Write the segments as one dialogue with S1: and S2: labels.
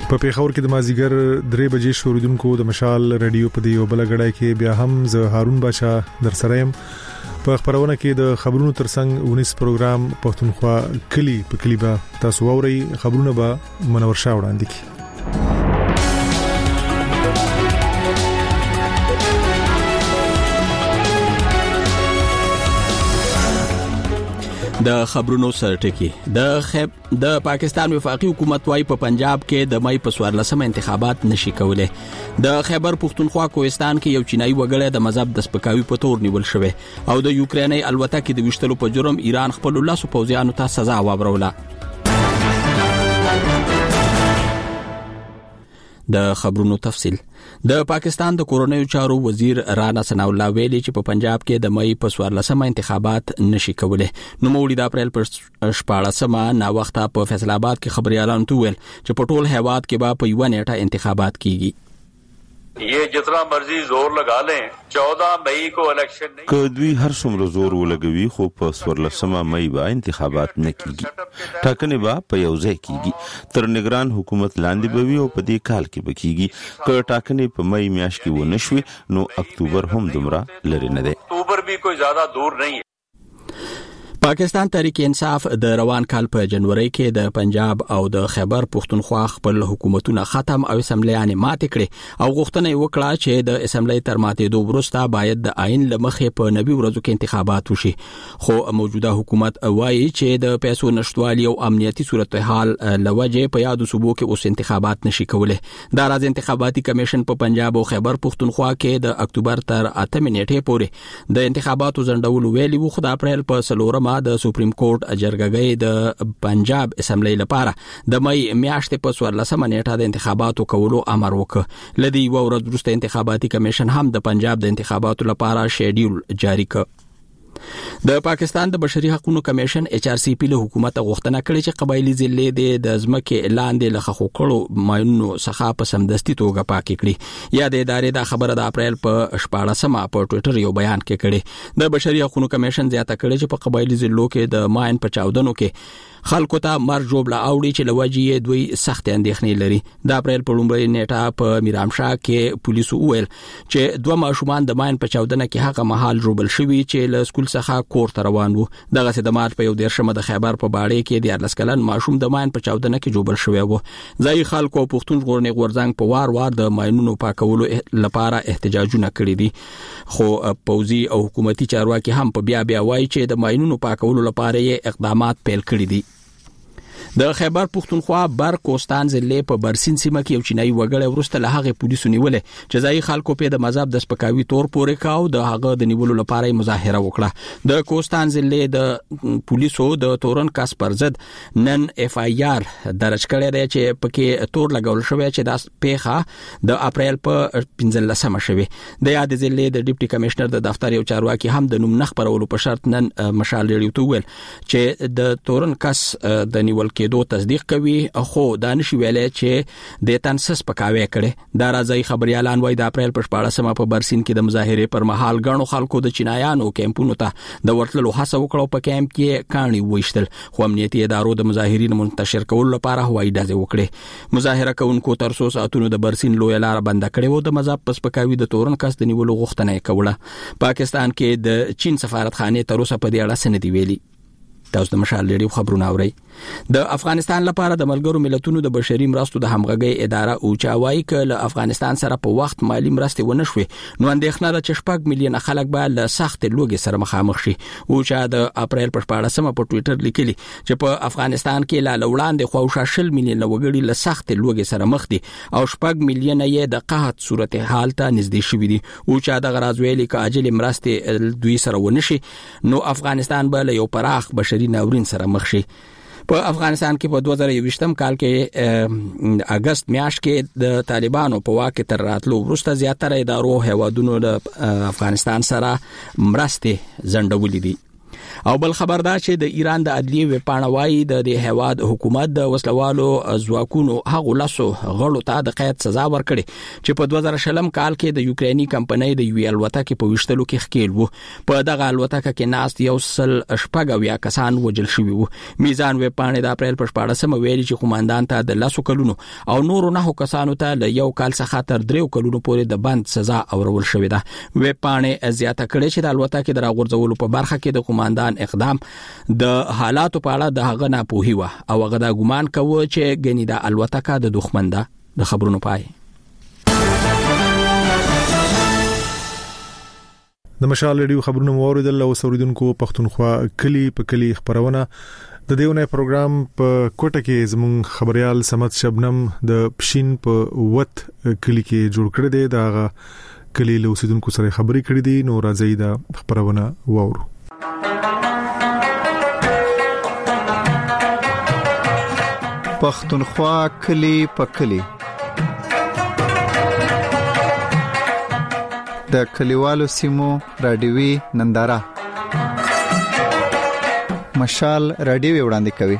S1: په پیښور کې د مازیګر 3 بجې شوریدونکو د مشال رادیو په دی بل غړای کې بیا هم زه هارون باشا در سره يم په خبرونه کې د خبرونو ترڅنګ 19 پروګرام پښتونخوا کلی په کلی با تاسو اوري خبرونه به منور شاه وړاندې کی
S2: د خبرونو سرټکی د پاکستان وفاقي حکومت وايي په پنجاب کې د مې په 14 انتخابات نشي کولای. د خیبر پختونخوا کوهستان کې یو چینایي وګړی د مذهب د سپکاوي په تور نیول شوی او د یوکریني الوتکې د وشتلو په جرم ایران خپل لاسو پوځیانو ته سزا واوروله. د خبرونو تفصيل. د پاکستان د کورونیو چارو وزیر رانا ثناء الله ویلي چې په پنجاب کې د مې په 14 انتخابات نشي کولای. نو موړي د اپریل پر 14 نا وخته په فیصل آباد کې خبريالانو ته ویل چې په ټول هیواد کې به په یو نیټه انتخابات کیږي.
S3: ये जितना मर्जी जोर लगा लें 14 मई को इलेक्शन नहीं
S4: کدوی هر څومره زور ولګوي خو په 14 مئی با انتخابات نه کیږي. ټاکنې با په یو ځای کیږي تر نگران حکومت لاندې بوي او په دې کال کې بکیږي. که ټاکنې په مئی میاشت کې و نشوي نو اکتوبر هم دومره لري نه دی.
S3: اکتوبر بھی کوئی زیادہ دور نہیں.
S2: پاکستان تحریک انصاف د روان کال په جنوري کې د پنجاب او د خیبر پختونخوا خپل حکومتونه ختم او اسمبلیانې ماتې کړې او غوښتنه وکړه چې د اسمبلی تر ماتېدو وروسته باید د آئین لمخې په 90 ورځو کې انتخابات وشي. خو موجوده حکومت وایي چې د پیسو نشټوالي او امنیتي صورتحال لوجه په یادو صوبو کې اوس انتخابات نشي کولای. د راز انتخاباتي کمیشن په پنجاب او خیبر پختونخوا کې د اکتوبر تر 8 نیټې پورې د انتخاباتو ځنډول ویلي وو. خو د اپریل په 4 د سپریم کورټ جرګګۍ د پنجاب اسمبلی لپاره د مې میاشتې په 14 نیټه د انتخاباتو کولو امر وکړ. لدی ورځ وروسته انتخاباتي کمیشن هم د پنجاب د انتخاباتو لپاره شیډول جاری کړ. د پاکستان د بشري حقوقو کمیشن HRCP له حکومت غوښتنه کړې چې قبایلی ضلع د ځمکې لاندې له خخوکړو ماینونو څخه په سمدستي توګه پاکي کړي. یا د ادارې د خبره د اپریل په 14 په ټوئیټر یو بیان کې کړي. د بشري حقوقو کمیشن زیاته کړي چې په قبایلی ضلعو کې د ماین په چاودنو کې خلکو ته مرجوبله اوړي چې لوجي دوی سخت اندېښنې لري. د اپریل په لومړۍ نیټه په میرامشاه کې پولیسو ویل چې 2 ماشومان د ماین په چاودنه کې هغه مهال جوړبل شوي چې له سکول څخه کور ته روان وو. دغه د مارچ په 11 د خیبر په باړې کې د 14 کلن ماشوم د ماین په چاودنه کې جوړبل شوی وو. ځای خلکو پښتون ژغورنې غورځنګ په وار د ماینونو پاکولو لپاره احتجاجونه کړي دي. خو پوځي او حکومتي چارواکي هم په بیا وایي چې د ماینونو پاکولو لپاره یې اقدامات پیل کړي دي. د خیبر پختونخوا بر کوستان ضلع په برسین سیمه کې یو چینایي وګړی ورسته له هغه پولیسو نیولې چې ځای خلکو په د مذهب د سپکاوي تور پورې کاو د هغه د نیولو لپاره مظاهره وکړه. د کوستان ضلع د پولیسو د تورن کس پر ضد نن FIR درج کړی دی چې پکې تور لګول شوی چې د پیښه د اپریل په 15 شوی. د یاد ضلع د ډیپټي کمشنر د دفتر یو چارواکي هم د نوم نه خبرولو په شرط نن مشال لري تو ویل چې د تورن کس د نیول کېدو تصدیق کوي. خو دانش ویلې چې د تنسس پکاوي کړي. دا راځي خبريالان وای د اپریل په 14 په برسین کې د مظاهره پر مهال غنو خلکو د چینایانو کیمپونو ته د ورتلو هڅه وکړو. په کیمپ کې کاني وښتل خو امنیتي ادارو د مظاهرین منتشر کول لپاره هوایي ډزې وکړي. مظاهره کوونکو تر 3 ساعتونو د برسین لوی لار بند کړي وو. د مذهب پس پکاوي د تورن کس د نیولو غوښتنه کوله. پاکستان کې د چین سفارتخانه تر اوسه په دې اړه سندې ویلي. تاسو د مشال لري خبرونه اورئ. د افغانستان لپاره د ملګرو ملتونو د بشري مرستو د همغږي اداره او چاوي ک له افغانستان سره په وخت مالی مرستې ونشوي نو اندېښنه ده چې 6 میلیونه خلک به له سخت لوګي سره مخامخ شي. او چې د اپریل په 14 په ټوئیټر لیکلي چې په افغانستان کې لا وړاندې خو 6 میلیونه وګړي له سخت لوګي سره مخ دي او 6 میلیونه یې د قحط صورتحال ته نږدې شوي دي. او چې د غراز ویلي ک اجل مرستې دوی سره ونشي نو افغانستان به له یو پراخ بشري ناورین سره مخ شي. په افغانستان کې په 2020 کال کې اگست میاشت کې د طالبانو په واک تر راتلو وروسته زیاتره ادارو هیوادونو د افغانستان سره مرستې ځنډولې دي. او بل خبر دا چې د ایران د عدلیه وپاڼه وايي د هیواد حکومت د وسلوالو ځواکونو هغه لاسو غړو ته د قید سزا ورکړي چې په 2020 کال کې د یوکرینی کمپنۍ د یو الوتکې په وشتلو کې ښکیل وو. په دغه الوتکه کې ناست یو سل شپږ کسان وژل شوي وو. میزان وپاڼه د اپریل په 14 ویلي چې قوماندان ته د 10 کلونو او نورو 9 کسانو ته له یو کال څخه تر 3 کلونو پورې د بند سزا اورول شوې ده. وپاڼه زیاته کړې چې د الوتکې د راغورځولو په برخه کې د قوماندان اقدام د حالاتو په اړه د هغه نه پوهی و او هغه د ګمان کوي چې ګنې د الوتکه د دښمن ده. د خبرونو پای.
S1: د مشال ریډیو خبرونه موریدل او سوریدونکو پښتونخوا کلی په کلی خبرونه د دیونه پروګرام په کوټه کې زمون خبريال سمت شبنم د پښین په وت کلی کې جوړ کړی دی. دا کلی له اوسیدونکو سره خبرې کړې دي. نو راځي دا خبرونه وورو.
S5: پښتونخوا کلی په کلی د کلیوالو سیمو رادیوي ننداره مشال رادیو وړاندې کوي.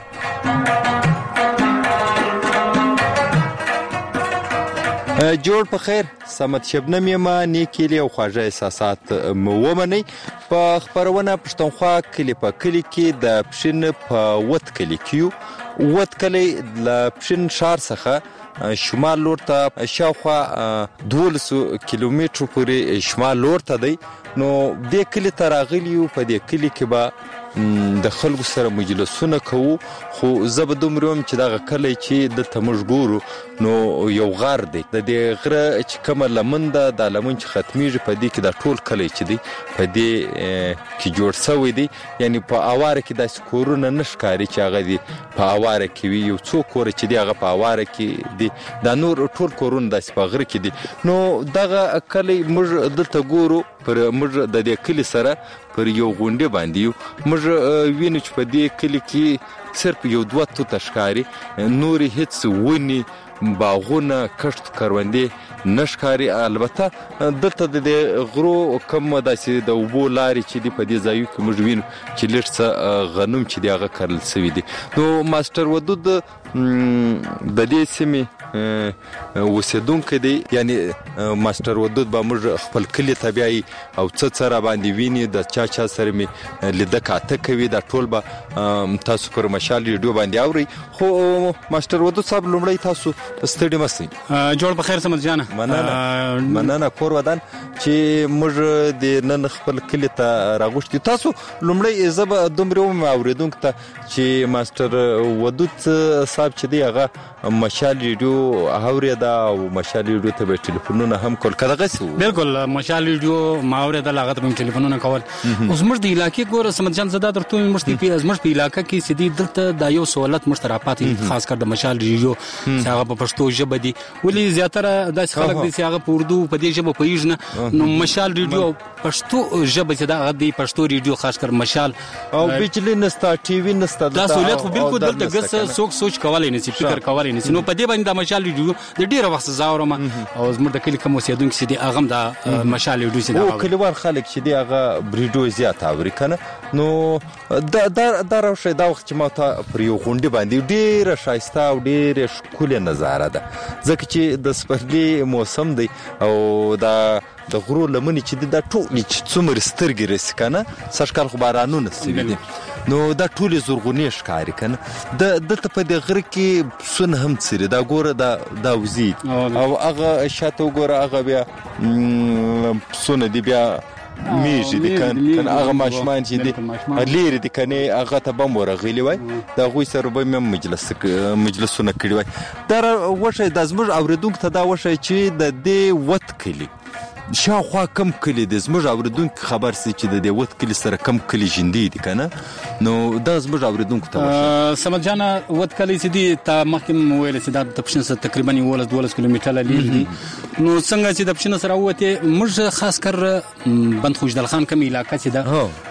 S6: جوړ په خیر سمت شبنم یما نیکلی او خواږه احساسات مومني په خبرونه پښتونخوا کلی په کلی کې د پښین په وت کلی کې وت کلی ل پښین شهر څخه شمال لور ته شاوخوا 12 کیلومتر پورې شمال لور ته دی. نو د کلی تراغلیو په دې کلی کې به د خلکو سره مجلسونه کوو. خو زبه دومروم چې دا کلی چې د تمشګورو نو یو غار دی. د دې غره چې کومه لمنده د لمن چې ختميږي په دې کې د ټول کلی چې دی په دې کې جوړ شوی دی. یعنی په اواره کې د سکورونه نشکاري چې هغه دی په اواره کې وي. یو څو کور چې دی هغه په اواره کې دی. د نور ټول کورونه د سپغره کې دي. نو دغه کلی موږ دلته ګورو پر موږ د دې کلی سره پر یو غونډه باندې موږ وینو چې په دې کلی کې صرف یو دوه تشکاري نور هیڅ ونی باغونه کښت کروندې نشکاري. البته دلته د غرو کم داسې د وبو لاري چې دی په دې ځایو کې موږ وینو چې لږ غنم چې دی هغه کرل شوی دی. نو ماستر ودود د دې سیمې وسیدونکو دی. یعنی ماستر ودود به موږ خپل کلی طبيعي او څه را باندې ویني د چا سره می لیده کاته کوي. دا ټول به تاسو پر مشال ریډیو باندې اوري. خو ماستر ودود صاحب لومړی تاسو ستړي مسئ
S7: جوړ بخیر سمت جان.
S6: مننه کور ودان چې موږ د نن خپل کلی ته راغوښتي. تاسو لومړی زب دومره اوریدونکو ته چې ماستر ودود صاحب چې دی هغه مشال ریډیو اوريدا او مشال ریډیو ته به ټلیفونونه هم کول کړه غسو.
S7: بالکل مشال ریډیو ما اوريدا هغه ته ټلیفونونه کول. اوس موږ د علاقې ګور سمت جان زدا درته موږ په علاقې کې سدي دلته د یو سہولت مشترکات خاص کر د مشال ریډیو هغه په پښتو ژبه دي. ولې زیاتره د خلک دي چې هغه په اردو په دې ژبه پېژنه. نو مشال ریډیو پښتو ژبه چې دا غدي پښتو ریډیو خاص کر مشال او
S6: بجلی نستا ټي وي نستا
S7: دا سہولت خو بالکل دلته ګس سوچ کولای نه سي فکر کولای نه سي. نو په دې باندې د مشال ریډیو د ډیره وخت زاورم او زموږ د کلی کوم اوسیدونکو چې دی هغه د مشال ریډیو چې دا
S6: کلیوال خلک چې دی هغه بریډیو زیات اوري کنه. نو دا راوشه دا وخت چې ما ته پر یو غونډه باندې ډیره شایسته او ډیره ښکلې نظاره ده ځکه چې د سپرلي موسم دی او د غرو لمنې چې د ټولې چې څومره سترګې رسي کنه سږکال خو بارانونه سوي دي. نو دا ټولې زرغونې ښکاري کنه. دلته په دې غره کې پسونه هم څري. دا ګوره دا وزي او هغه شاته وګوره هغه بیا پسونه دي بیا میږي دي کنه هغه ماشومان چې دي لري دي کنه هغه ته بم ورغلی وای. دا غوي سره به مجلسونه کړی وای. دا وشه د زموږ اوریدونکو ته دا وشه چې د دې وت کلی شاوخوا کم کلی د زموږ اوریدونکو خبر سي چې د دې وت کلی سره کم کلی جندي دي کنه. نو دا زموږ اوریدونکو ته وشه
S7: سمت جان وت کلی چې دي ته مخکې ویل چې دا د پښین سره تقریبا 12 کیلومتره لري دي. نو څنګه چې د پښین سره وته موږ خاص کر بند خوشدل خان کوم علاقې چې دا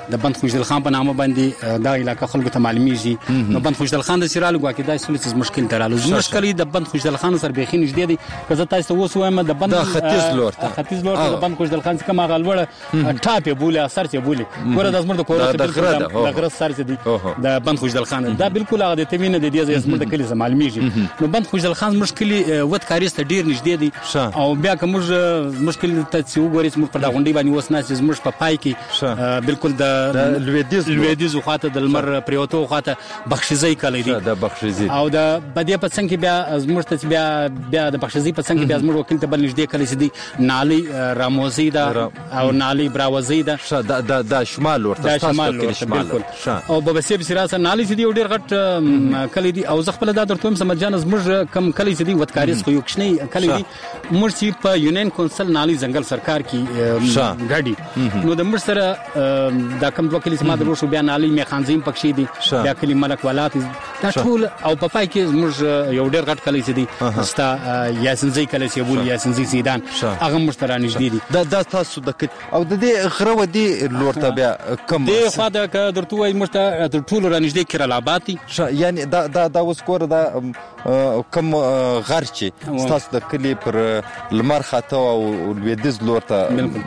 S7: د بند خوشدل خان په نامه باندې دا علاقه خلکو ته معلومیږي. نو بند خوشدل خان د سیرالو ګواکې دا سولې مشکل ترالو مشکل د بند خوشدل خان سره بيخي نږدې دي. که زه تاسو اوس وایم د بند
S6: ختیځ لور ته
S7: د بند خوشدل خان څخه ما غلوړه ټاپه بوله اثر چې بوله ګوره د زموږ د کور د غره سر چې دی د بند خوشدل خان دا بالکل هغه د تمینه د دې زموږ د کلی معلومیږي. نو بند خوشدل خان مشکل وت کاریسته ډیر نږدې دي او بیا کوم مشکل ته چې وګورئ موږ په دا غونډې باندې وسنه چې موږ په پای کې بالکل د لویدیز خواته د لمر پریوتو خواته بخشیزي کلی دي
S6: د بخشیزي
S7: او د بدی په څنګه بیا موږ ته بیا د بخشیزي په څنګه بیا موږ وکیل ته بل نږدې کلی سي دي نالي راموزي دا او نالي براوزي دا
S6: د شمال ورته
S7: تاسو بالکل او ببسي بسراسه نالي سي دي ډیر غټ کلی دي او زغپل دا درته سمجان موږ کم کلی سي دي وتکاریس خو یو کشنی کلی دي موږ چې په یونین کونسل نالي ځنګل سرکار کې غاډي نو د موږ سره دا کم دوه کلی سما د روشو بیا نالي میخانزیم پکشي دي بیا کلی ملک ولات دا ټول او په پای کې موږ یو ډیر غټ کلی سي دي ستا یاسنزي کلی سي بول یاسنزي سیدان هغه مشترک نږدې دي
S6: دا تاسو د او د دې غره ودی لورته بیا کم
S7: دی خو دا درته وای مشته ټول را نږدې کړه لاباتي
S6: یعنی دا اوس کور دا کم غر چې تاسو د کلی پر لمر خاطه او لویدیز لورته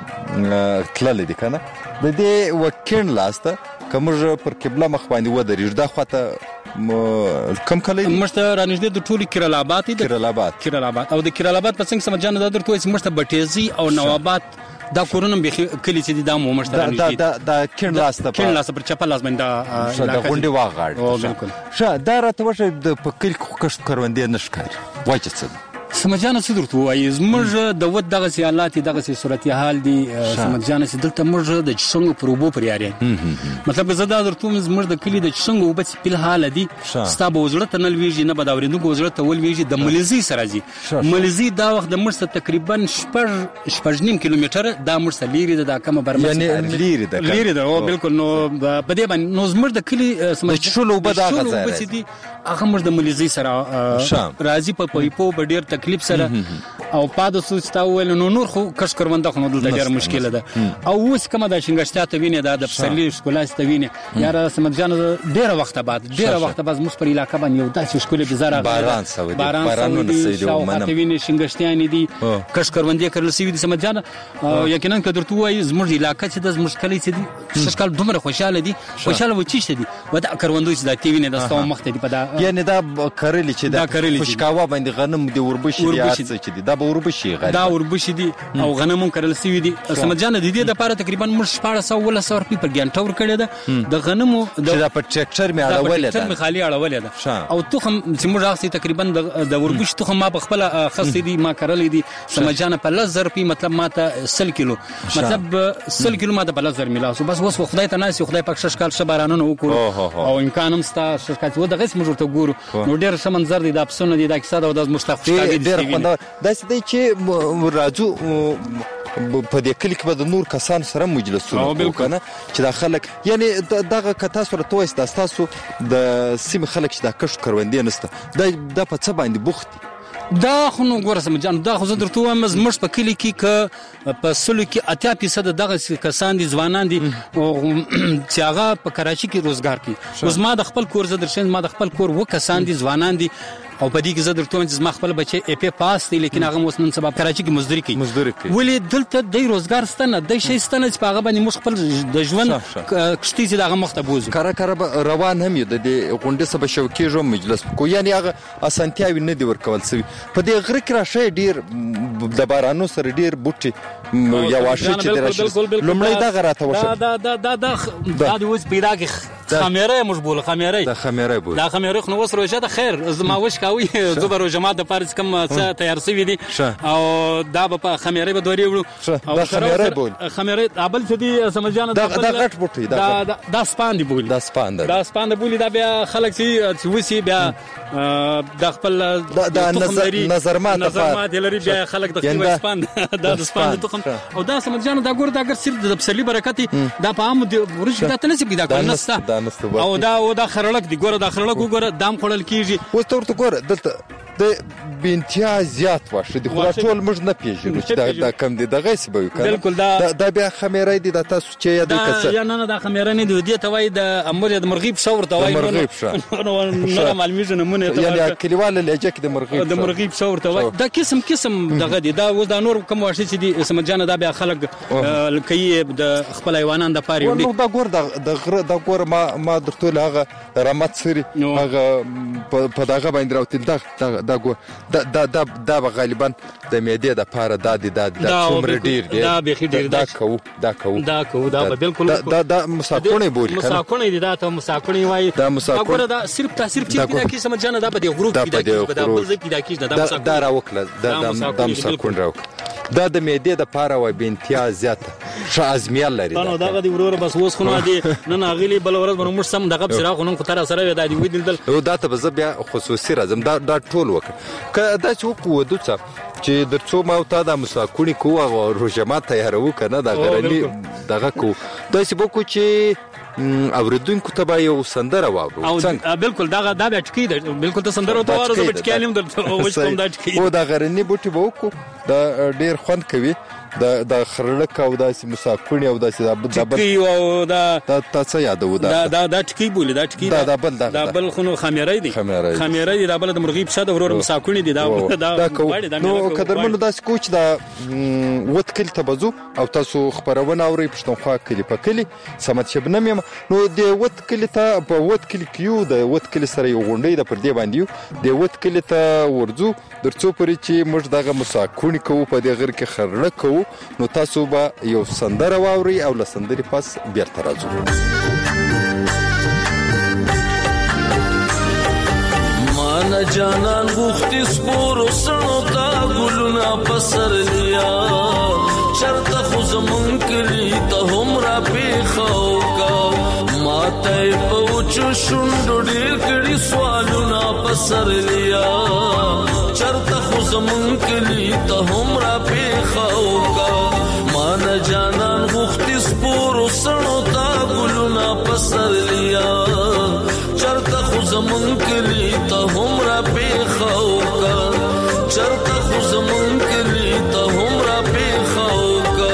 S6: تلل دي کنه د دې وکین لاسته کومه پر قبله مخ باندې ودرېږي دا خواته کم کلی
S7: مشته را نږدې د ټولي کیرالاباد او د کیرالاباد په څنګه سمجانه دا درته وای مشته بټیزي او نوابات دا کورونه به کلی چې دا مو مشترک
S6: دا کین لاسته
S7: پر چپل لاس باندې
S6: دا غونډي واغړ
S7: بالکل
S6: شه دا راته وشه د پکل کښت کروندې نشکاري واچ څه
S7: سمجانه څه درته وایي زموږ د ود دغه سیالات دغه صورتحال دي سمجانه چې دلته موږ د څنګه پروبو پر یاري مطلب زه دا درته زموږ د کلی د څنګه وبس په حال دي ستاب وزړه تنل ویږي نه بداورینو وزړه ته ول ویږي د مليزي سره دي مليزي دا وخت د مرسته تقریبا 8.5 کیلومتر دا مرسته لیري د کومه برمه
S6: یعنی لیري
S7: دا او بالکل نو په دې باندې نو زموږ د کلی
S6: سمجانه شلو بداغه ځای
S7: دي هغه موږ د مليزي سره راځي په پيپو بډیر تکلیف سره او پادو سوستاول نو نور خو کش کرونده خو د ډیر مشکله ده او اوس کومه د شنګشتیا ته ویني د پسرلی شکولاس ته ویني یاره سمجان ډیر وخت بعد مش پر علاقه باندې یو داسې شکولې بزاره باران سوي او ته ویني شنګشتیا نه دي کش کرونده کړل سوي د سمجان یقینا کدرته وای زموږ علاقه چې د مشکلې چې دي شکل دومره خوشاله دي خوشاله و چی دي ودا کروندوي چې د تی ویني د ستو مخ ته دي په دا
S6: یعنی دا کړل چې دا خوشکاوه باندې غنم دی وربشي چې دي دا به وربشي غالي
S7: دا وربشي دي او غنمون کړل سوي دي سمجانه د دې لپاره تقریبا مش 1400 روپۍ پر ګنټه ور کړی ده د غنمو
S6: د په ټریکټر می اړولې ده
S7: خالي اړولې ده او تخم چې موږ راځي تقریبا د وربش تخم ما په خپل خاص دي ما کړلې دي سمجانه په 1000 روپۍ مطلب ما ته 100 کیلو مطلب 100 کیلو ما ته په 1000 ملاسو بس وس خدای ته ناس خدای پاک ششکال شبارانو وکړو او امکان هم ستا ششکال و دغه موږ ته ګورو نو ډیر سمنظر دي د افسونه دي د کیسه د مستخفي
S6: ډیر دا څه چې راځو په دې کلی کې د نور کسان سره مجلسونه وکړه چې دا خلک یعنی دغه کتا سره تويس د تاسو د سیم خلک چې دا کښ کروندې نسته د په څه باندې بوخت
S7: دا خو نو ګوره سمجان دا خو زه درته وایم زموږ په کلی کې ک په سلو کې 80% دغه کسان دي ځوانان دي چې هغه په کراچي کې روزګار کوي اوس ما د خپل کور زه درشم ما د خپل کور و کسان دي ځوانان دي او په دې کې زه درته وایم چې ما خپل بچي اي پی پاس دي لیکن هغه اوس نن سبا کراچي کې مزدوري کوي ولی دلته د روزګار ستنه د شي ستنه چې هغه باندې مخ خپل د ژوند کشتي چې هغه مخته بوزو
S6: کار روان هم یو د غونډې سبا شوکې جو مجلس کو یعنی هغه اسانتیاوي نه دی ورکول سوي په دې غره کې راشه ډیر د بارانو سره ډیر بوټي یا واشه چې درشه لمړی دا غراته وشه
S7: دا د اوس پیدا کې خمیره مشبول دا خمیره خو نو وس روزه د خیر زما وش کوي زبر او جماعت د پارس کم څه تیار سوي دي او دا په خمیره به دوری وړو
S6: او خمیره بول
S7: خمیره ابل څه دي سمجانه
S6: دا غټ بوټي
S7: دا سپان دی بول دا سپان دی بول دا بیا خلک چې وسی بیا د خپل نظرمات لري بیا خلک د خپل سپان دا سپان تخم او دا سمجانه دا ګور دا ګر سر د بسلی برکت دا په عام ورج دا تنسب دا کنسته او دا خرلک دی ګور دا خرلک وګوره دام خړل کیږي
S6: اوس ته ګور دلته د بنتیا زیات واشه دي، خو ټول موږ نه پیژنو چې دا کم دي، دغه څه به وي.
S7: بالکل
S6: دا بیا خمیره دي، دا تاسو چې یاد کړئ.
S7: یا نه دا خمیره نه دي، دې ته وایي د امر د مرغیب شور ته وایي.
S6: مرغیب شور
S7: نو معلومیږي نمونه ته
S6: یعنی کلیواله لهجه کې د
S7: مرغیب شور ته وایي. دا قسم دغه دي. دا اوس دا نور کوم واشه چې دي سمجان دا بیا خلک کوي د خپل حیوانان د پاره وي.
S6: دا ګور د غره دا ګور ما درته هغه رحمت سری هغه په دغه باندې راوتل دا ګور دا غالبا د معدې د پاره د څومره ډیر دی.
S7: دا به ډیر دا بالکل
S6: دا مساکونه بولی کنه،
S7: مساکونه دي. دا ته مساکونه وایي. دا مساکونه دا صرف چې دا کی سمجان دا په دې غروب کې دا بل ځکه دا کی دا مساکونه
S6: دا راوکله دا مساکونه راوکله. دا د معدې د پاره وای بنتیا زیاته ښه ازمیال لري.
S7: نو دا غدي ورور بس اوس خو نه دي نن اغلی بل ورځ باندې موږ سم دغه سره خو نن خو تر سره دا دی ویدل.
S6: دا ته به بیا خصوصي راځم دا ټول وکړه دا چې وکړو دوڅه چې درڅو ما او تا د مساکونی کو او روجما تیارو کنه دا غرنی دغه کو دا چې بوکو چې اوریدونکو ته به یو سندره واورو څنګه.
S7: بالکل دا بیا ټکی ده. بالکل ته سندره ته واره زه بچکالم درته وښ کوم دا ټکی.
S6: او دا غرنی بوټي به وکړو دا ډیر خوند کوي. دا خرلک او داسې مساکونی او داسې دا
S7: ټکی او دا
S6: تاسو یادو
S7: دا ټکی بولی. دا ټکی دا بل خو خمیره دي دا بل د مرغیب شاده ورور مساکونی دي. دا
S6: نو قدرمنو داسې کوچ دا وت کلی ته بزو او تاسو خبرونه اوري پښتونخوا کلی په کلی سمت شبنم یم. نو د وت کلی ته په وت کلی کیو د وت کلی سره یو غونډې د پر دې باندې د وت کلی ته ورځو درڅو پرې چې موږ دغه مساکونی کوو په دې غر کې خرلک کوو. نو تاسو به یو سندره واوري او له سندرې پس بیرته راځو.
S8: مانا جانان غوختی سپورو سنو تا گلونا پسر لیا چرتا خو زمون کلی تا هم را پیخاو کا ماتای پوچو شندو دیر کڑی سوالونا پسر لیا چرتا خو زمون کلی تا هم را پیخاو کا مانا جانان غوختی سپورو سنو تا گلونا پسر لیا چرتا خو زمون کلی تا هم را پیخاو کا چرتا خو زمون کلی تا هم را پیخاو کا.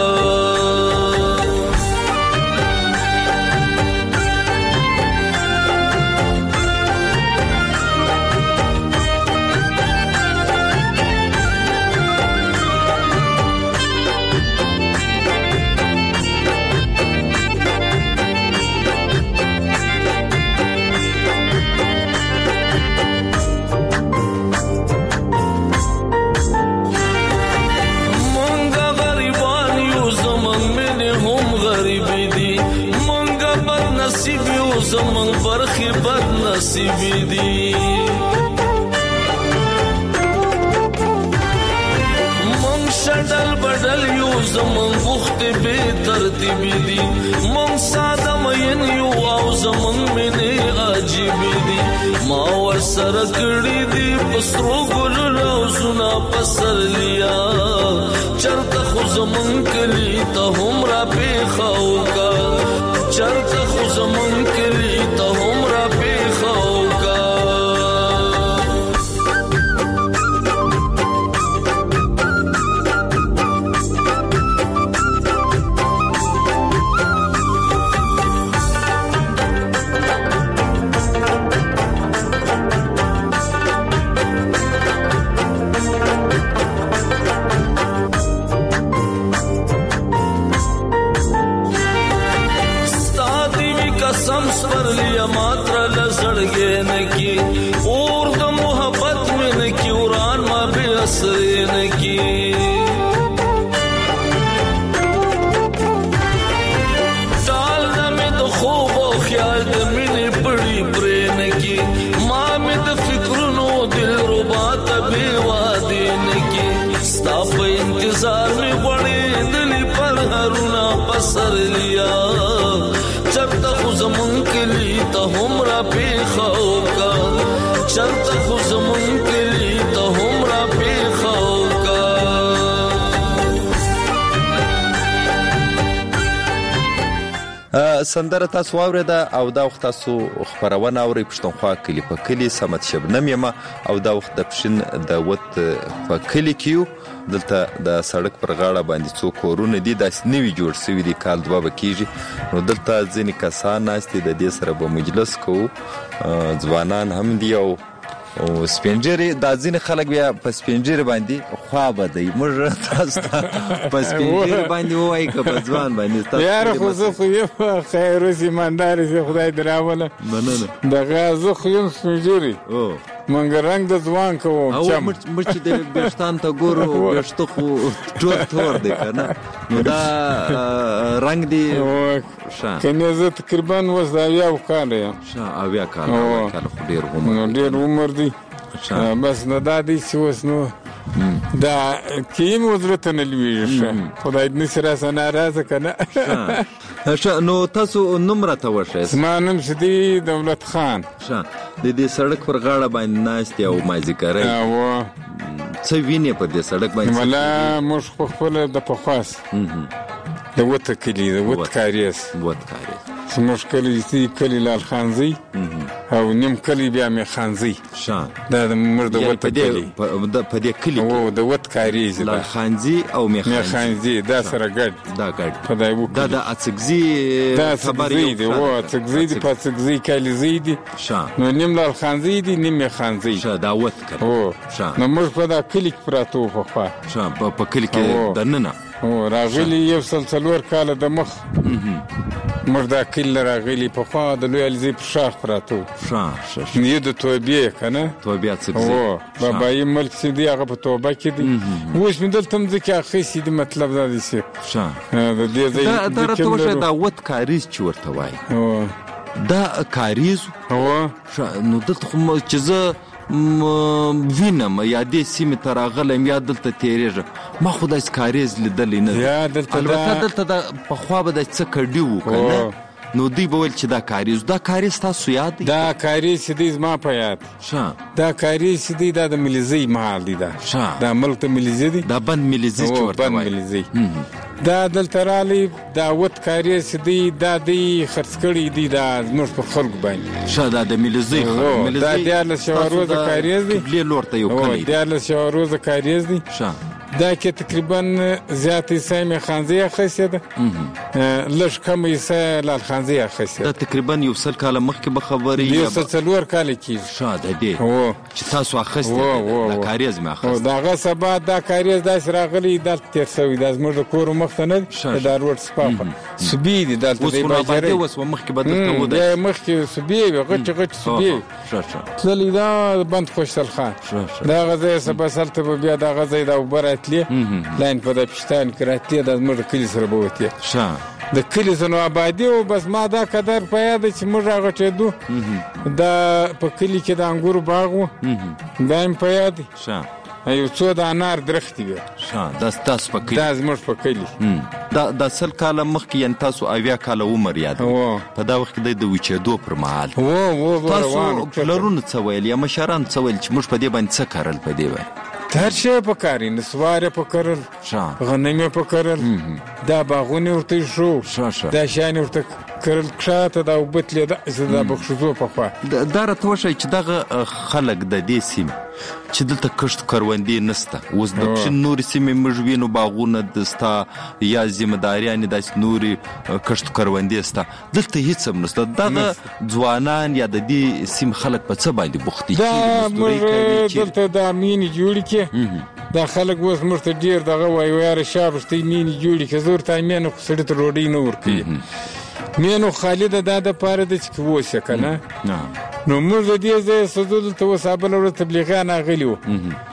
S8: زمون برخی بد نصیبی دی من شدل بدل یو زمون وخت بے ترتیبی دی من ساده مین یو او زمون منی عجیبی دی ما ور سره کړی دی پسرو ګل روزنا پسر لیا چرته خو زمون کلی ته هم را پیخاو کا چرته خو زمون کلی ته هم را پیخاو کا. پسر لیا چرته خو زمون کلی ته هم را پیخاو کا چرته خو زمون کلی ته هم را پیخاو کا.
S6: سندره تاسو واورېده او دا وخت تاسو خبرونه اورئ پښتونخوا کلي په کلي سمت شبنم یم او دا وخت د پښین د وت په کلي کې یو دلته د سړک پر غاړه باندې څو کورونه دي داسې نوي جوړ شوي دي کال دوه به کېږي نو دلته ځینې کسان ناست دي د دې سره به مجلس کوو ځوانان هم دي او سپینجری دا ځینې خلک بیا په سپینجری باندې خوا بدوي موږ تاسو ته په سپینجری باندې ووایي که په ځوان باندې
S9: یاره خو زه خو یم خیر اوس ایماندار یې خدای دې راوله
S6: مننه
S9: دغه زه خو یم سپینجری منګه رنګ د ځوان کوم
S6: چم موږ چې د ویښتان ته ګورو ویښته خو ټول تور دی که نه نو دا رنګ دی
S9: کنې زه تقریبا اوس د 80 کاله یم
S6: 80 کاله خو ډېر
S9: عمر دی بس نو دا دی چې اوس نو دا کیم وزرته نه لویږي خدای دې نشي راسه ناراضه که نه
S6: نو تاسو نوم راته وښایئ
S9: زما نوم شدي دولت خان
S6: د دې سړک پر غاړه باندې ناست یې او مازدیګری څه وینې په دې سړک باندې
S9: ملا موږ خو خپله د پخواس د وته کلي د وت کاریز زموږ کلي لال خانزي او نیم کلي بیا مې خانزي دا موږ د وت کلي
S6: په دې کلي
S9: د وت کاریز
S6: لال خانزي او مې
S9: خانزي دا سره ګډ
S6: دا د اڅګزي
S9: خبرې دی اڅګزي دی په اڅګزي کلي زی دی نو نیم لال خانزي دی نیم مې خانزي
S6: دا وت کلي
S9: نو موږ په دا کلي کې پراته وو
S6: په کلي کې دننه
S9: راغلي 104 کاله د مخ موږ دا کلي راغلي پخوا د لوی الزی په شاخ پراته وو یې د توبې که نه
S6: توبې اڅګزي
S9: بابایي ملک چې دی هغه په توبه کې دی اوس مې دلته مځکې اخیستې دي مطلب دا دی چې د دې ځای
S6: دا راته وښیه دا وت کاریز چې ورته وایي دا کاریز نو دلته خو چې زه وینم یا دې سیمې ته راغلم یا دلته تېرېږم ما خو داسې کاریز لیدلی نه دی البته دلته د پخوا به داسې څه کډي وو که نه نو دوی به ویل چې دا کاریز تاسو یاد دی
S9: دا کاریز چې دی زما په یاد دا کاریز چې دی دا د ملیزۍ محل دی دا ملک ته ملیزۍ دی
S6: دا بند ملیزۍ چې ورته وایي
S9: دا دلته رالی دا وت کاریز چې دی دا دی خرڅ کړي دی دا زموږ په خلکو باندې
S6: دا د ملیزۍ
S9: دا 14 روزه کاریز دی
S6: قبلې لور ته یو کلی
S9: 14 روزه کاریز دی دا کې تقریبا زیات حصه مې خانزي اخیستې ده لږ کم حصه لال خانزي اخیستې
S6: دا تقریبا 100 کاله مخکې به خبرې
S9: 104 کاله کېږي
S6: د دې چې تاسو اخیستې دا کاریز مې اخیست
S9: دغه سبا دا کاریز داسې راغلی دلته تېر شوی دا زموږ د کور مخ ته نه دی دا روډ سپاخه صوبې دي دلته دی باجرې
S6: اوس مخکې به دلته
S9: ودی مخکې صوبې وي غټ صوبې تللی دا بند خوشحال خان دغه ځای سبا سلته به بیا دغه ځای دا اوبه لاین په د پښتان کې راتلې د زموږ د کلي سره به وتې د کلي سره آبادي و بس ما دا قدر په یاد چې موږ راغټېدو دا په کلي کې د انګورو باغ و دا هم په یاد یو څو د انار درختې وې
S6: دا ستاسو په کلي
S9: دا زموږ په کلي
S6: دا 100 کاله مخکې یعنې تاسو 80 کاله عمر یاد په دا وخت کې د وچېدو پر مهال تاسو پلرونو څه ویل یا مشرانو څه ویل چې موږ په دې باندې څه کرل په دې باندې
S9: هر شی په کاري نسوار په کرل غنم په کرل دا باغونه ورته شو دا شان ورته کرل کښاته دا وبتلې دا بخښو په خوا
S6: دا راته وښایي چې دغه خلک د دې سیمې چې دلته کښت کروندې نسته اوس د پښین نورې سیمې موږ وینو باغونه دسته یا ذمهداریانې داسې نورې کښت کروندې سته دلته هېڅ هم نسته دغه ځوانان یا د دې سیمې خلک په څه باندې بوختي
S9: دا موږ دلته دا مینې جوړې کړې دا خلک اوس موږ ته ډېر دغه وایي یاره شابشتې مینې جوړې کړې زه ورته مینه خو سړي ته ډوډۍ نه ورکوي مینو خالده دا دپاره ده چې که اوسې که نه نو موږ د دې ځایه سزو دلته اوس بله ورځ تبلیغیان راغلي وو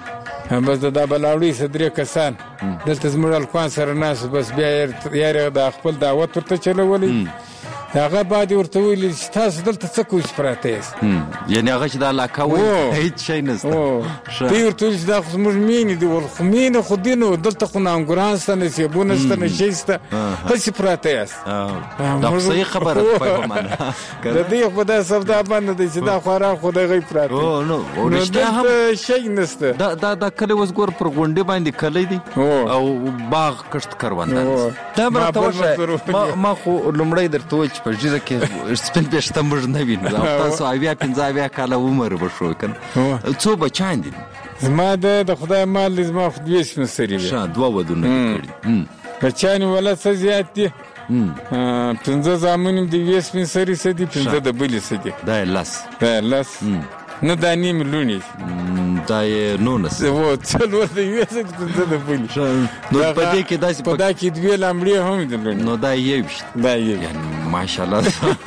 S9: بس د دا بلاوړي څه 3 کسان دلته زموږ الکوان سره ناست بس بیا یې د خپل دعوت ورته چلولی هغه بعد ورته ویل چې تاسو دلته څه کوئ چې پراته یاست
S6: یعنې هغه چې دا علاقه وایي هېڅ شی نشته
S9: دوی ورته ویل چې دا خو زموږ مینې دي خو مینې خو دي نو دلته خو نه انګوران شته نه سیبونه شته نه شی شته هسې پراته یاست
S6: دا خو صحیح خبره ده په معنا
S9: د دې خو دا سودا بنده دی چې دا خوراک خو دغه پراته
S6: نو
S9: دلته شی نشته
S6: دا کلی اوس ګور پر غونډې باندې کلی دی او باغ کښت کرونده دا به راته وښایه ما خو لومړی درته وویل چې چې په ډیره کې سپین پېشته موږ نه وینو تاسو 50 کاله عمر به شو کنه څو بچان دي
S9: زما د خدای مال زما خو 200 سری وي
S6: دوه ودونه کړی
S9: بچان ولا څه زیات دي 15 زامن د 200 سری سدي 15 د بلی سدي
S6: دا لاس
S9: نه دا نیم لونی
S6: دا یې نونس
S9: و څلور د یو څه د بلی
S6: نو په دې کې داسې
S9: په دا کې دوی لامړي هم د لونی
S6: نو دا یې یعنی ماشاءالله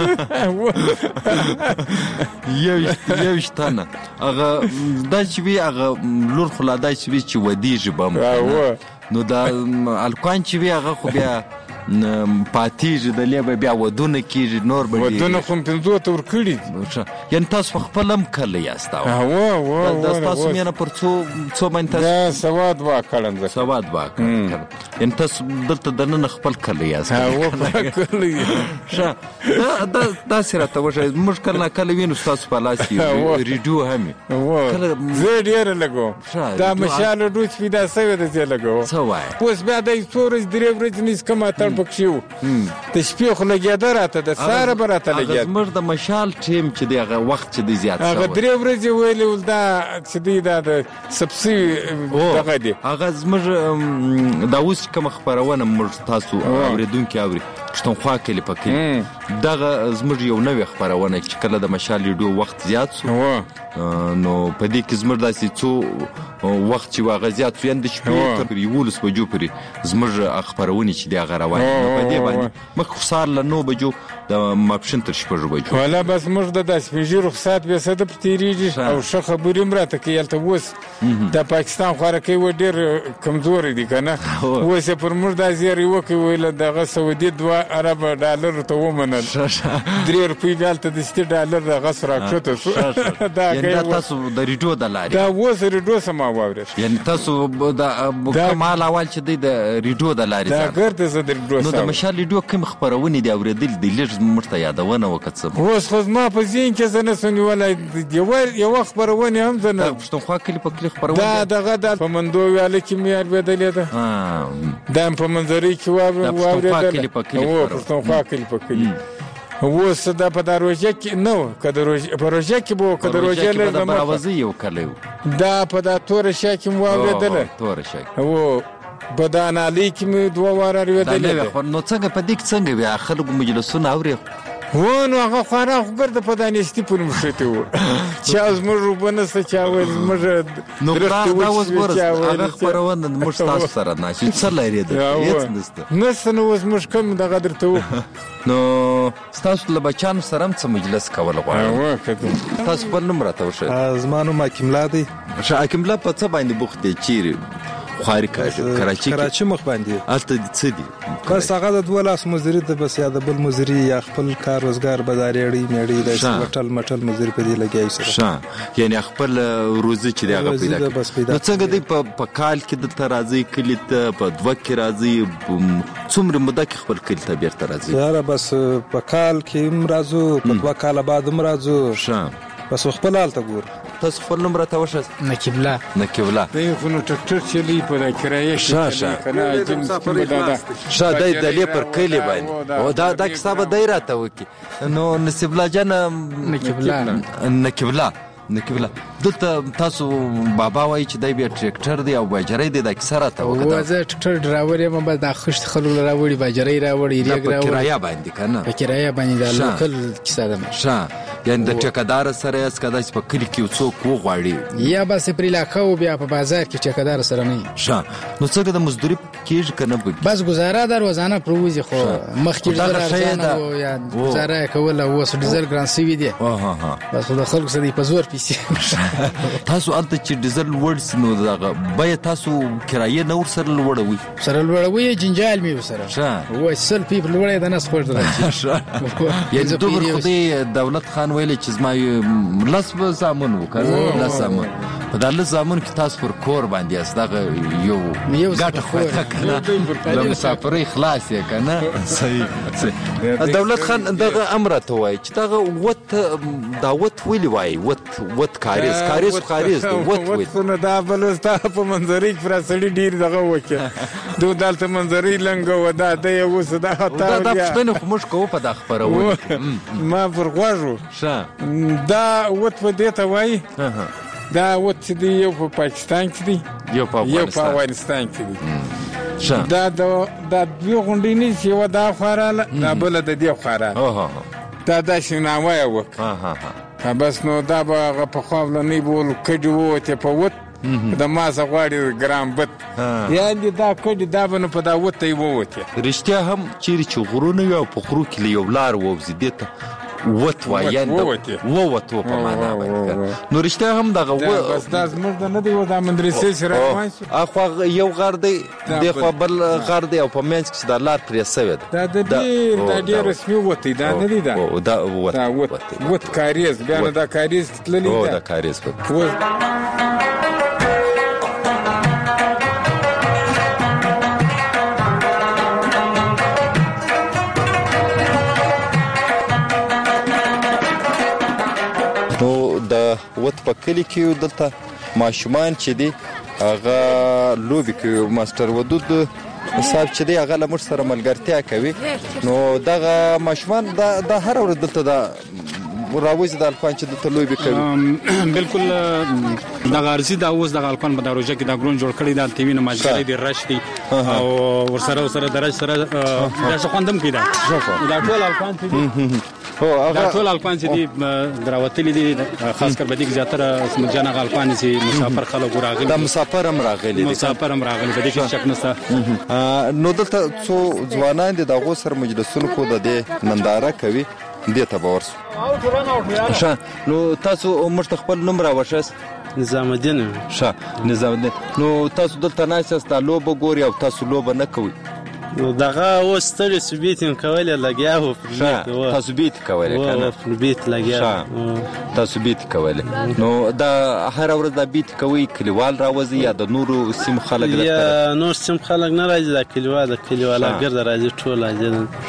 S6: یو شتنه هغه دا چې وی هغه لور خلا دا چې ودیږي بم نو دا الکوان چې وی هغه خو بیا پاتیږي د لیبه بیا ودونه کیږي نور به
S9: ودونه خو 15 تور کړی
S6: یعنی تاسو خپلم کله یاستا دا تاسو مینه پر څو باندې
S9: تاسو سواد واکړم
S6: یعنی تاسو دلته دنه خپل کله یاستا دا سره ته وځي موږ کله وینو تاسو په لاس کې ریډیو همي
S9: کله زه ډیر لګو دا مشال دوی پیدا سوي د زه لګو اوس بیا د څورز درې ورځې نس کما بکشیو د شپې خو لګیدا راته د ساره براته لګیدا
S6: زمر د مشال ټیم چې دغه وخت چې دی زیات
S9: هغه درې ورځې ویل دا چې دی د سبسي دغه دی
S6: هغه زمر دا اوس کوم خبرونه موږ تاسو اوریدونکو اوري پښتونخوا کې لپاره دغه زمر یو نوې خبرونه چې کله د مشال ډیو وخت زیات سو نو په دې کې زمر داسې څو وخت چې واغ زیات سو یند شپې تر یولس بجو پرې زمر خبرونه چې دی غره په دې باندې مخ خسار لنو بجو د ماپشن تر شپږ بجو
S9: ولا بس موږ د داسې رخصت به صد په تیریږي او ښه خبرې مراته کې یلته وس د پاکستان خوارکې و ډیر کمزور دي کنه وس پر موږ د زیری وکي ویل دغه سعودي 2 عرب ډالر ته ومنل 3 روپۍ دالته د $60 د غس راکټه دا
S6: تاسو د ریډیو د لارې
S9: دا وس ریډیو سما واورې
S6: یعنی تاسو د کمال اول چې د ریډیو د لارې
S9: دا ګرځي زه د ریډیو
S6: نو د مشال ریډیو کوم خبرونه دی اوریدل د لږ مرته یادونه وکړم
S9: اوس خو ما په ځین کې زنه سنې ولای یو خبرونه هم زنه
S6: پښتونخوا کې په کلی خبرونه
S9: دغه د پمندو ویل کې مې اورېدلې ده دا په منځري کې واورېدل پښتونخوا کې په کلی اوس دا په دروازه کې نو کده په روزه کې بو کده روزه له
S6: دروازه یو کلیو
S9: دا په دا تور شاکم واورېدل
S6: تور شاک
S9: او بدان علی کې مې 2 واره اورېدل
S6: نو څنګه په دې څنګه بیا خلکو مجلسونه اوري
S9: نو هغه خورا ګرد په دانستی په مشته و چې از موږ وبنسته چې اول موږ
S6: نو دا اوس ګورځ هغه خبرونه موږ تاسو سره نه چې څه لري ده هیڅ
S9: نسته نو اوس موږ کوم دغه درته
S6: نو تاسو له بچانو سره څه مجلس کول غواړئ تاسو په نوم راته وشه
S10: زمانو ماکملا دی
S6: شاکملا په څه باندې بوخت دی چیرې خواري کراچي
S10: مخ باندې
S6: الته څه دي
S10: بس هغه د 12 مزدوري د بس یا د بل مزدوري یا خپل کار روزګار بازارېړي میړي د مټل مزدوري په دې لګیای سره
S6: یعنی خپل روزي چې دغه پیدا نو څنګه دی په کال کې د ترازی کلی ته په 2 کې راځي څومره مده کې خپل کلی ته بیرته راځي
S10: یاره بس په کال کې مرزو په 2 کال بعد مرزو بس خپل حالت ګور
S6: تاسو خپل نمبر ته وشه
S9: نکبلا
S6: دی
S9: خو نو ټکټر چلی په کرایه
S6: کې کنه دای د لې پر کلی باندې او دا کتاب دایره وکي نو نسبلا جن نکبلا دلته تاسو بابا وای چې دای بیا ټریکټر دی او باجری دی د کسره ته وکړه
S11: زه ټریکټر ډرایور یم بس د خشت خلول راوړي باجری راوړي ریګ راوړي
S6: کرایه باندې کنه
S11: په کرایه باندې د لوکل کیسه ده
S6: یعنی د ټیکدار سره اس کداس په کلی کې څوک وغواړي
S11: یا بس پر علاقه او بیا په بازار کې ټیکدار سره نه
S6: نو څنګه د مزدوري کېږي کنه
S11: بس گزاره در روزانه پروزي خو مخکې ډیزل او یا گزاره کول او ډیزل ګران سی وی دی بس د خلکو سره په زور پیسې
S6: تاسو انت چې ډیزل ورس نو دغه بیا تاسو کرایه نور سره
S11: لوړوي جنجال می وسره و سل پیپل وړي د ناس خور درځي
S6: یعنی دوبر خدای دولت خان ویل چې زما لاس به زامن وکړ لاس زامن
S12: په دغه زمون کې تاسو پر کور باندې است دغه یو ګټه خو کنه د مسافرۍ خلاص یې کنه
S6: صحیح دولت خان دغه امر ته وای چې دغه وت ویلی وای وت کاریز وت
S9: نو دا بلستا په منظرې پر سړي ډیر دغه وکړه دوی دلته منظرې لنګ و دا د یو صدا
S12: دا پښتنه خو مش کوو په د خبرونه
S9: ما پر غواړو دا وت په دې ته وای دا وت دی یو په پاکستان کې دی
S12: یو په
S9: افغانستان کې دی دا دوی غونډې نه چې و دا خوراله دا بل د دې خوراله دا شناوی وکړه بس نو دا به په خوابله نه بول کډي وته په وت د مازه غواړي ګرام بت یعنی دا کډي دا به نو په دا وته وته
S6: رښتیا هم چیرې چې غرونه یو په خرو کې یو لار ووزي دته وت وایند ووتو په معنا باندې نو رښتیا هم دغه
S9: بس دا زموږ نه دی و دا مدرسې سره وایسو
S6: اخو یو غار دی دغه بل غار دی او په منځ کې د لار پرې سوي
S9: دا ډیر رسمي وته دا نه دی دا وت کاریز بیا دا کاریز تللی
S6: دا کاریز وت په کلی کې دلته ماشومان چې دی هغه لوبي کوي ماستر ودود صاحب چې دی هغه لمر سره ملګرتیا کوي نو دغه ماشومان د هر ورځ دلته د راوځي د الکوان چې دلته لوبي کوي
S7: بالکل د غارسي د اوس د الکوان په دروژه کې د ګرون جوړ کړی د ټي وي نه ماجري د رشتي او ورسره درج سره د خوندم کیدا دا ټول الکوان چې دا ټول الکوان چې دي دراوتلي دي خاص کر بدیک زیاتره سمجانه الکوان چې مسافر خلک راغلي
S6: د مسافر هم راغلي
S7: بدیک شک نشته
S6: نو دلته څو ځوانان دي دغه سره مجلسونو کو د ننداره کوي دې ته باورس نو تاسو مرته خپل نوم راوښاس
S13: نظام الدین
S6: نو تاسو دلته ناساس د لوبه ګوري او تاسو لوبه نه کوي
S13: نو دغه وستل سبیتین کوله لګیاو
S6: تاسو بیت کوله کنه
S13: بیت لګیاو
S6: تاسو بیت کوله نو دا هر ورځ د بیت کوي کلیوال راوځي یا د نورو سیم خلک
S13: یا نور سیم خلک نه راځي د کلیواله ګرځي راځي ټول راځي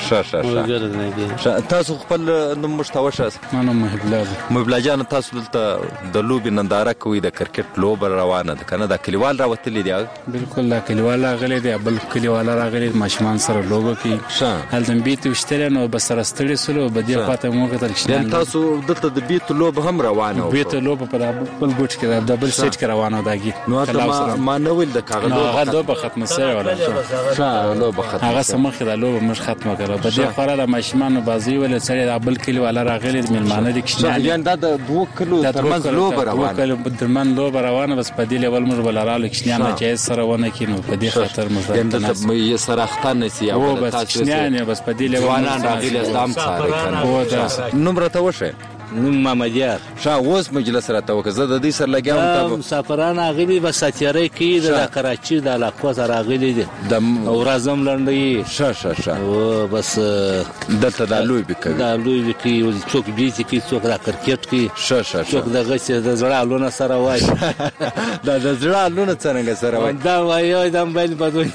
S6: تاسو خپل نوم مشتوشاس
S7: نو
S6: محبلا جان تاسو دلته د لوبي ننداره کوي د کرکټ لوب روانه ده کنه د کلیوال راوتلی دی
S7: بالکل د کلیوال راغلي دی بل کلیوال راغلي ماشومان سره لوبه کوي هلته بیت وشتل نو بس راستړي سره بدی پاته موګه تر
S6: شي تاسو دلته د بیت لوب هم روانه
S7: بیت لوب په بل ګوټ کې د بل سټ کې روانه داږي
S6: نو ما نو ول د کاغذ
S7: لوب ختمه سره ولا
S6: لوب ختمه
S7: هغه سمخ د لوب مش ختمه کړه بدی خورا د ماشومان بازی ول سره د بل کلی ولا راغلي د ملمانه د کښنه
S6: یان د 2 کیلو ترمنځ لوب روانه
S7: درمن لوب روانه بس په دې لیول مر بل رااله کښنه نه جایز سره ونه کینو په دې خاطر
S6: مزه یې سره نسی
S7: او بس کښنه بس په دې
S6: ځوانان راغلي اسلام سره کنه نوم راته وشه
S13: نوم محمد یار
S6: اوس مجلس راته وکړه د دې سره لګیاو
S13: ته مسافران غلي بس ساتيري کې د کراچي د علاقو سره غلي دي او رازم لنډي او بس
S6: دلته د لوی بکوي
S13: څوک بيزي کې څوک را کرکټ کې څوک د غسه د زړه لونه سره وای
S6: د زړه لونه څنګه سره وای
S13: دا وای د موبایل بدوي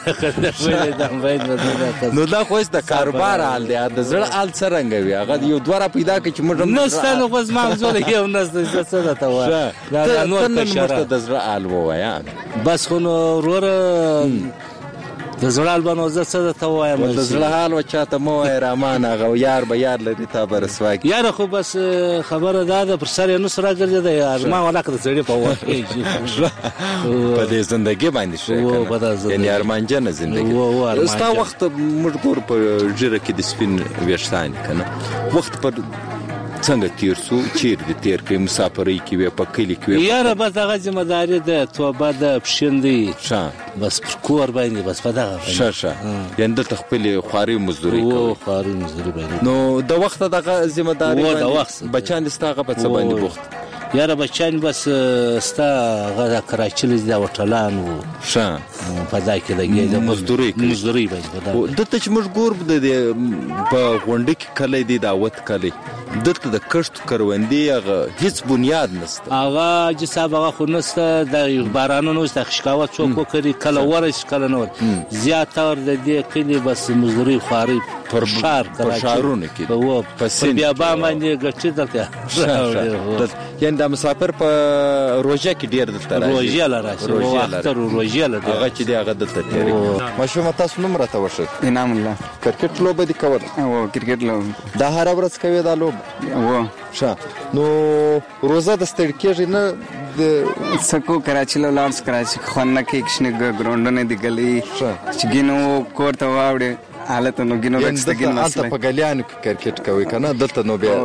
S6: نو دا خو د کاروبار حال دی د زړه حال څنګه وي هغه یو دوره پیدا کې چې موږ
S13: خو ما زول یو نس څه ده ته وای دا نور
S6: کشره د زړه حال وای
S13: بس خو نور د زړه البانو زه څه ته وایم
S6: د زړه حال و چاته مو رحمان هغه یار به یار لري تا برسواک
S13: یار خو بس خبره ده پر سر نو سره ګرځي د یار ما ولاکه د زړه په وخت
S6: په دې ژوندۍ باندې شي یعنی ارمان جن ژوندۍ ستا وخت موږ ګور په جره کې د سپین ویشتان کنه وخت پر څنګه تیر سو چیر دي تیر کې مسافرۍ کې په کلی کې
S13: یار بس هغه ذمہ داری ده توبه ده پښندي بس پر کور باندې بس په دغه
S6: یعنی د خپل خواري مزدوري
S13: کوي
S6: نو د وخت دغه ذمہ داری بچان دستاغه په څه باندې وخت
S13: یاره بچان بس ستا غدا کراچي د وټلان وو
S6: ښه
S13: په ځای کې لګي د مزدوري باندې
S6: دته چې موږ ګور د په غونډه کې کله دی دعوت کله دته د کښت کروندې هغه هیڅ بنیاد نشته
S13: هغه چې صاحب هغه خو نشته د بارانونو د خشکاوت څوک کوي کله ورش کله نور زیات تر د دې کلی بس مزدوري خاري
S6: پر شهرونو کې
S13: وو په بیا باندې ګټي دلته
S6: یعنی د مسافر په روژه کې ډیر دلته راځي
S13: روژه لري تر روژه لري
S6: هغه چې دی هغه دلته تیری ماشوم تاسو نوم راته وښه
S5: انعام الله
S6: کرکټ لوبه دي کول
S5: او کرکټ لوب
S6: دا هر ورځ کوي دا لوب
S5: و
S6: ښه نو روزه د ستړي کېږي نه د
S5: سکو کراچي له لارس کراچي خونه کې کښنه ګراوندونه دی غلي چې ګینو کوړه واوړي حالت نو ګینو رښتګین مسله
S6: په غلیانو کې کرکټ کوي کنه دلته نو بیا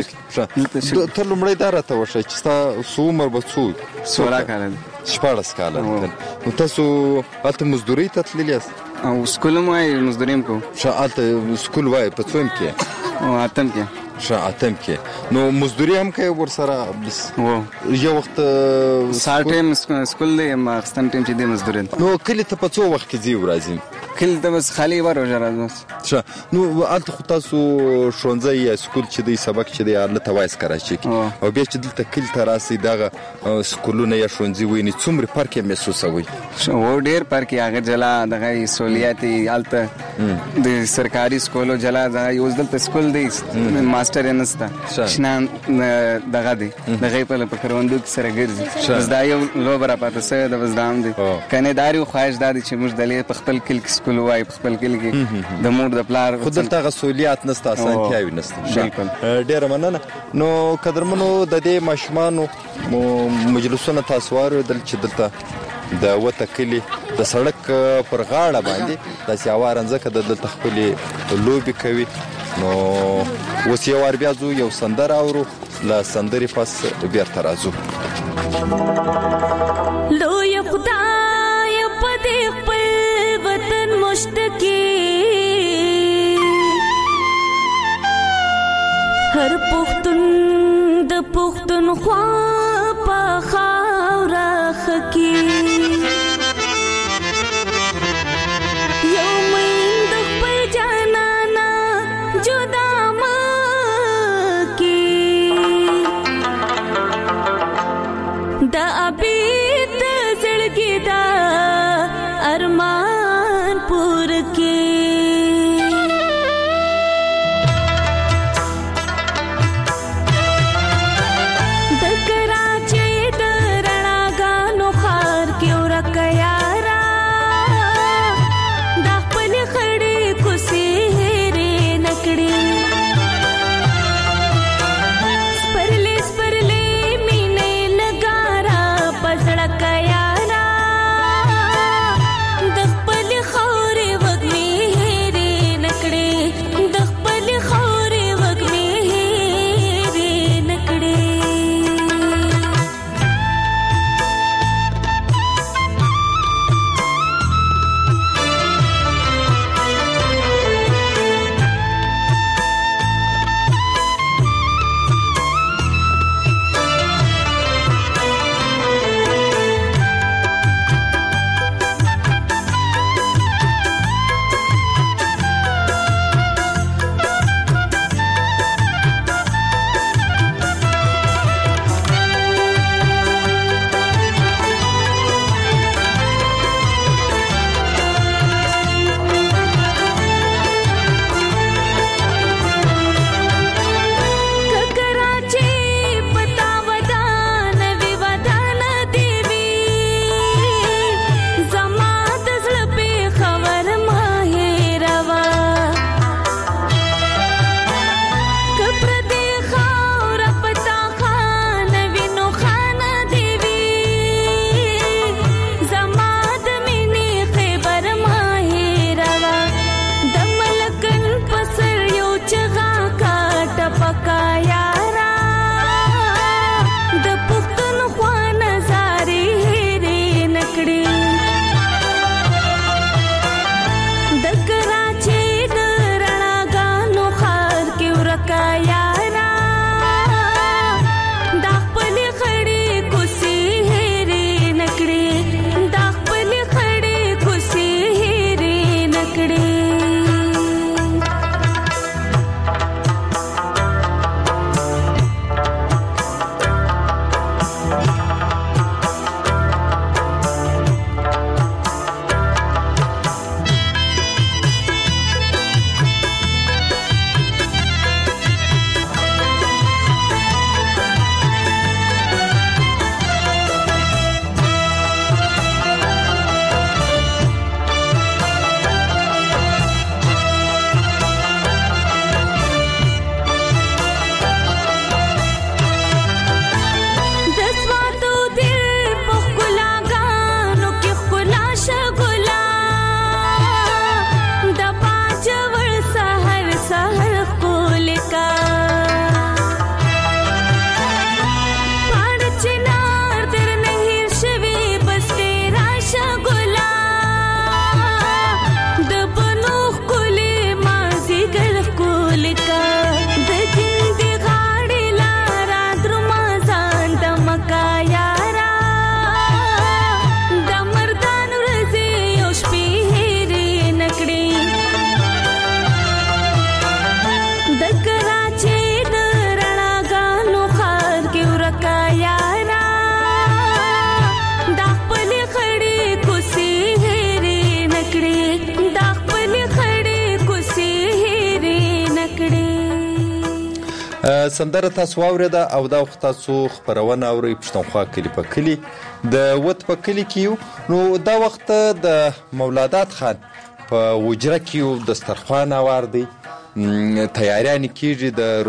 S6: ته لمړی دا راته وښه چې تاسو عمر به څو
S5: 16 کال
S6: 14 کال نو تاسو البته مزدوري ته تللی یاست
S5: او سکول مې مزدوریم کو
S6: شاته سکول وای په څوم کې
S5: او اتم کې
S6: اتم کې نو مزدوري هم کوي ورسره بس یو وخت
S5: ساعت ټیم سکول دی ما ستن ټیم چې دی مزدوري
S6: نو کله ته په څو وخت کې ځي ورځي
S5: کله ته بس خالی ور راځم
S6: نو البته خو تاسو ښوونځی یا سکول چې دی سبق چې دی الله توایس کراچي او بیا چې دلته کله ته راسي دغه سکولونه یا ښوونځي ویني څومره فرق محسوسوي
S5: و ډیر فرق هغه جلا دغه سہولیاتي البته د سرکاري سکولو جلا دغه یو دلته سکول دی ماستر نستا شنان دغه دی دغه په کروندو کې سره ګرځي بس دا یو لوبره پاتې سره د وزدام دی کنه داري خواهش دادی چې موږ دلې په خپل کل کې سکول وای په خپل کل کې د مور د پلار
S6: خود دلته غسولیات نستا اسانتیاوي نستا بالکل ډیر مننه نو قدرمنو د دې ماشومانو مجلسونه تاسو واردل چې دلته د وته کلی د سړک پر غاړه باندې د سیاوارنځکه د دلته خپل لوبي کوي نو اوس یو ور بیا زو یو سندر اورو لا سندري پس بیرته راځو
S14: لوی خدای په دې خپل وطن مشتکی هر پختون د پختون خوا په خاوره خکی دا ابید زړګي دا ارمان پور کې د کراچي د رڼاګانو خار کې ورکیارا د خپل خړې کوسي هېرې نکړې
S6: سندره تاسو واورېده او دا وخت تاسو خبرونه اورئ پښتونخوا کلي په کلي د وت په کلي کې یو. نو دا وخت د مولادات خان په وجره کې یو دسترخوان اوار دی، تیاریان کیږي د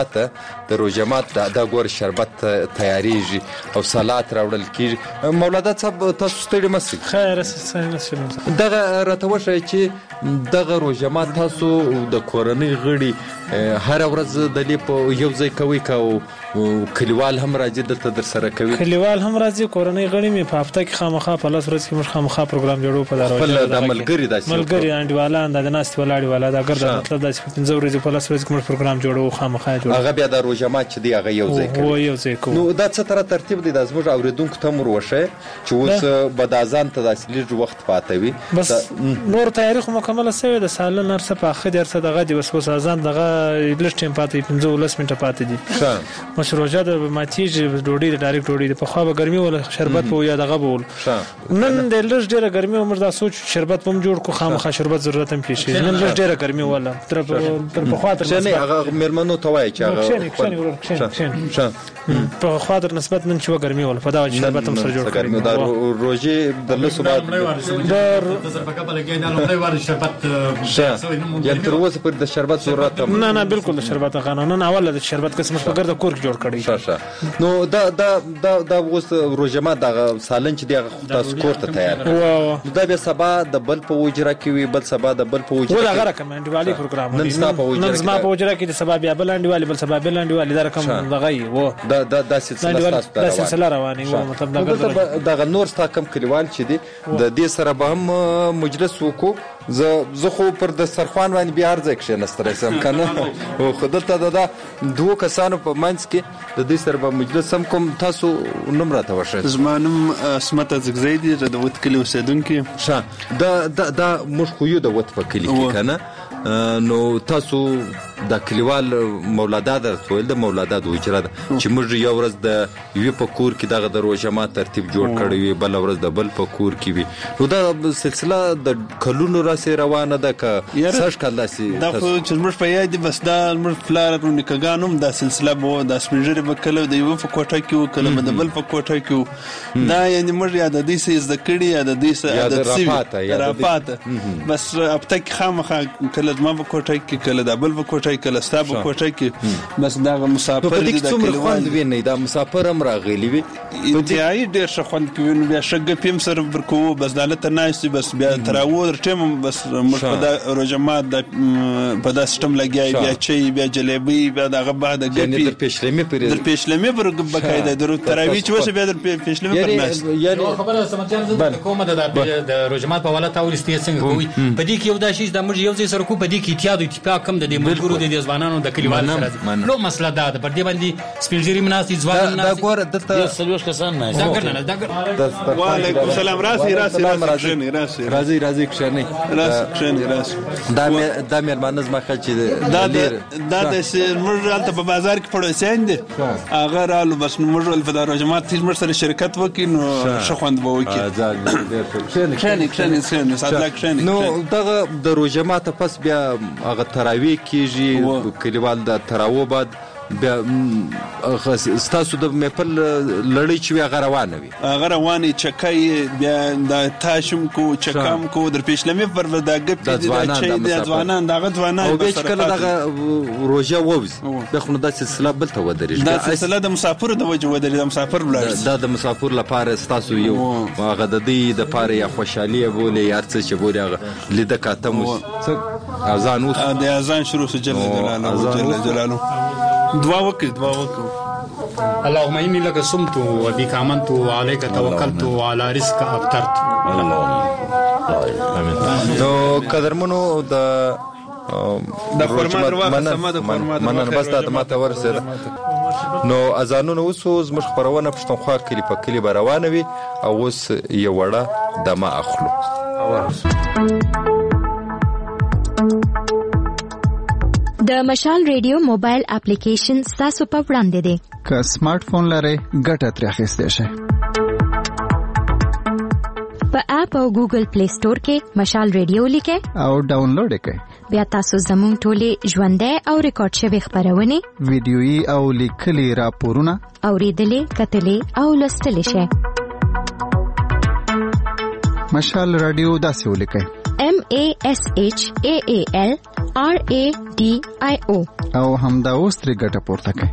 S6: روژمات د ګور شربت تیاریږي او سالات راوړل کیږي. مولادات صاحب تاسو ستړي مسئ
S15: خیر سره
S6: دغه راته وښایئ چې دغه روژمات تاسو د کورنۍ غړي هر ورځ د دې په یو ځای کوي او کلیوال هم راځي دلته در سره کوي؟
S15: کلیوال هم راځي، کورنۍ غړي مې په هفته کې خامخا په لاس ورځ کې موږ خامخا پروګرام جوړو په دروازه
S6: د ملګری داسې
S15: ملګری انډیوالان د ناست ولاړی والا دا ګرځي مطلب داسې په 15 ورځې په لاس ورځ کې موږ پروګرام جوړو خامخا جوړو.
S6: هغه بیا د روژمات چې دی هغه یو ځای کوي.
S15: یو ځای کوي.
S6: نو دا څه تر ترتیب دی د زموږ اوریدونکو ته مور وشه چې اوس به د اذان ته داسې لږ وخت پاتې وي
S15: بس نور تیاری خو مکمله شوی د سال نرسه په اخر درسه دغه دی وسوس اذان دغه لږ ټیم پاتې 15 منټه پاتې دي. مشروجه د ماتیج ډوډۍ د ډایرکټ ډوډۍ په خو به ګرمي ولا شربت په یا دغه بول نن د لږ ډیره ګرمي عمر دا سوچ شربت هم جوړ کو خامخا شربت ضرورت هم پیښ نن لږ ډیره ګرمي ولا تر په خاطر
S6: نه هغه مرمنو توای چې هغه
S15: په خاطر نسبت نن چې ګرمي ولا په دا شربت هم سره جوړ
S6: کړی دا روزي د لسو بعد
S15: د زربکه بلګی دا لومړی وار شربت
S6: یا تر اوسه پر د شربت ضرورت
S15: نه بالکل د شربت قانون اول د شربت قسم په ګرد کور کې جوړ کړی.
S6: نو دا اوس روژمات د سالن چې دی تاسو کور ته تیار دا به سبا د بل په وجره کې وي بل سبا د بل په وجره
S15: ولا غره کوم انډیوالي پروګرام نن زما په وجره کې د سبا بیا بل انډیوالي بل سبا بل انډیوالي دا رقم دغی و
S6: دا سلسله
S15: روانه و مطلب
S6: دا نور ستا کم کلیوال چې دی د دې سره به هم مجلس وکړو. زه خو پر دسترخوان باندې بیا ارزه کښېنستلی سم که نه خو دلته د دوو کسانو په منځ کې د دوی سره به مجلس هم کوم. تاسو نوم راته وښایئ.
S16: زما نوم اسمت ازګزی دی، د وت کلي اوسېدونکی.
S6: دا موږ خو یو د وت په کلي کې که نه نو تاسو د کلیوال مولادات درته ویل د مولادات وجره ده چې موږ یو ورځ د یوې په کور کې دغه د روژمات ترتیب جوړ کړی وي بله ورځ د بل په کور کې وي. نو دا سلسله د کلونو راسې روانه ده که سږ کال داسې
S16: دا خو چې زموږ په یاد دي بس دا زموږ پلار او نیکهګان هم دا سلسله به وه دا سپین ږیري به کله د یوه په کوټه کې وو کله به د بل په کوټه کې وو دا یعنې موږ یا د دوی څه زده کړي یا د دوی څه عادت سوي رافاته بس هفته کې خامخا کله زما په کوټه کې کله د بل په کوټه کله ستا په کوټه کې بس دغه مسافر
S6: دي د کلیوال ویني دا مسافر هم راغلي وي
S16: انتهایی ډېر ښه خوند کوي نو بیا ښه ګپ هم سره ورکوو بس د هلته ناست بس بیا تراوو در ټیم بس موږ په دا روژمات په دا سیسټم لګیا بیا چای بیا جلیبۍ بیا دغه بعد ګپي
S6: در
S16: پیشلمې پر بقاعده در تراویح چې وشي بیا در پیشلمې پر ناست
S7: یو خبره سمجان زه کومه د روژمات په حواله تاسو لستې څنګه کوي په دې کې یو دا شی د موږ یو ځای سره کو په دې کې اتحاد اتفاق کم د ملګرو د ځوانانو د کلیوال سره نو مسله دا ده پر دې باندې سپیلجری مناسي ځوان
S6: دا ګور دلته
S7: سلوش کسان نه دا ګرنه دا
S16: وعلیکم السلام راځي کښېنئ
S6: دا مېرمانه زما ښه چې
S16: دا د موږ هلته په بازار کې پړوسیان دي هغه رالو بس موږ په دا روژمات موږ سره شرکت وکړي نو ښه خوند به وکړي
S6: کښېنئ. نو دغه د روژمات پس بیا هغه تراویح کېږي کلیوال د تراوو بعد بیا ستاسو د میپل لړۍ چې وي هغه روانه وي
S16: هغه روانې چکۍ بیا د تاشم کو چکم کو در پیشلمې پر دا ګپ د چای د ځوانان دغه ځوانان
S6: او بیا چې کله دغه روژه ووځي بیا خو نو دا سلسله بلته ودرېږي
S16: دا سلسله د مسافرو د وجې ودرېږي د مسافر ولاړ
S6: دا د مسافر لپاره ستاسو یو هغه د دوی دپاره یا خوشحالي یې بولې یا هر څه چې بولې هغه لیده کاتم اوس اذان اوس
S16: د اذان شروع شو جل جلاله دعا وکړو
S7: اللهم إني لك صمت وبك آمنت وعليك توكلت وعلى رزقك أفطرت.
S6: نو قدرمنو د مننه بس دا ماته ورسېده. نو اذانونه اوس زموږ خپرونه پښتونخوا کلي په کلي به روانه وي او اوس یو وړه دمه اخلو.
S17: د مشال ریډیو موبایل اپلیکیشن ستاسو په وړاندې دی.
S18: که سمارټ فون لرئ ګټه ترې اخیستی شئ.
S17: په اپ او ګوګل پلی سٹور کې مشال ریډیو لیکه
S18: او ډاونلوډ کړئ. بیا تاسو زموږ ټولې ژوندۍ او ریکارډ شوی خبرونه
S10: ویډیويي او لیکلي راپورونه
S17: اوریدلې کتلې او لوستلې شئ.
S10: مشال رادیو داسې ولیکئ
S17: MASHAALRADIO
S10: او همدا اوس ترې ګټه پورته کړئ.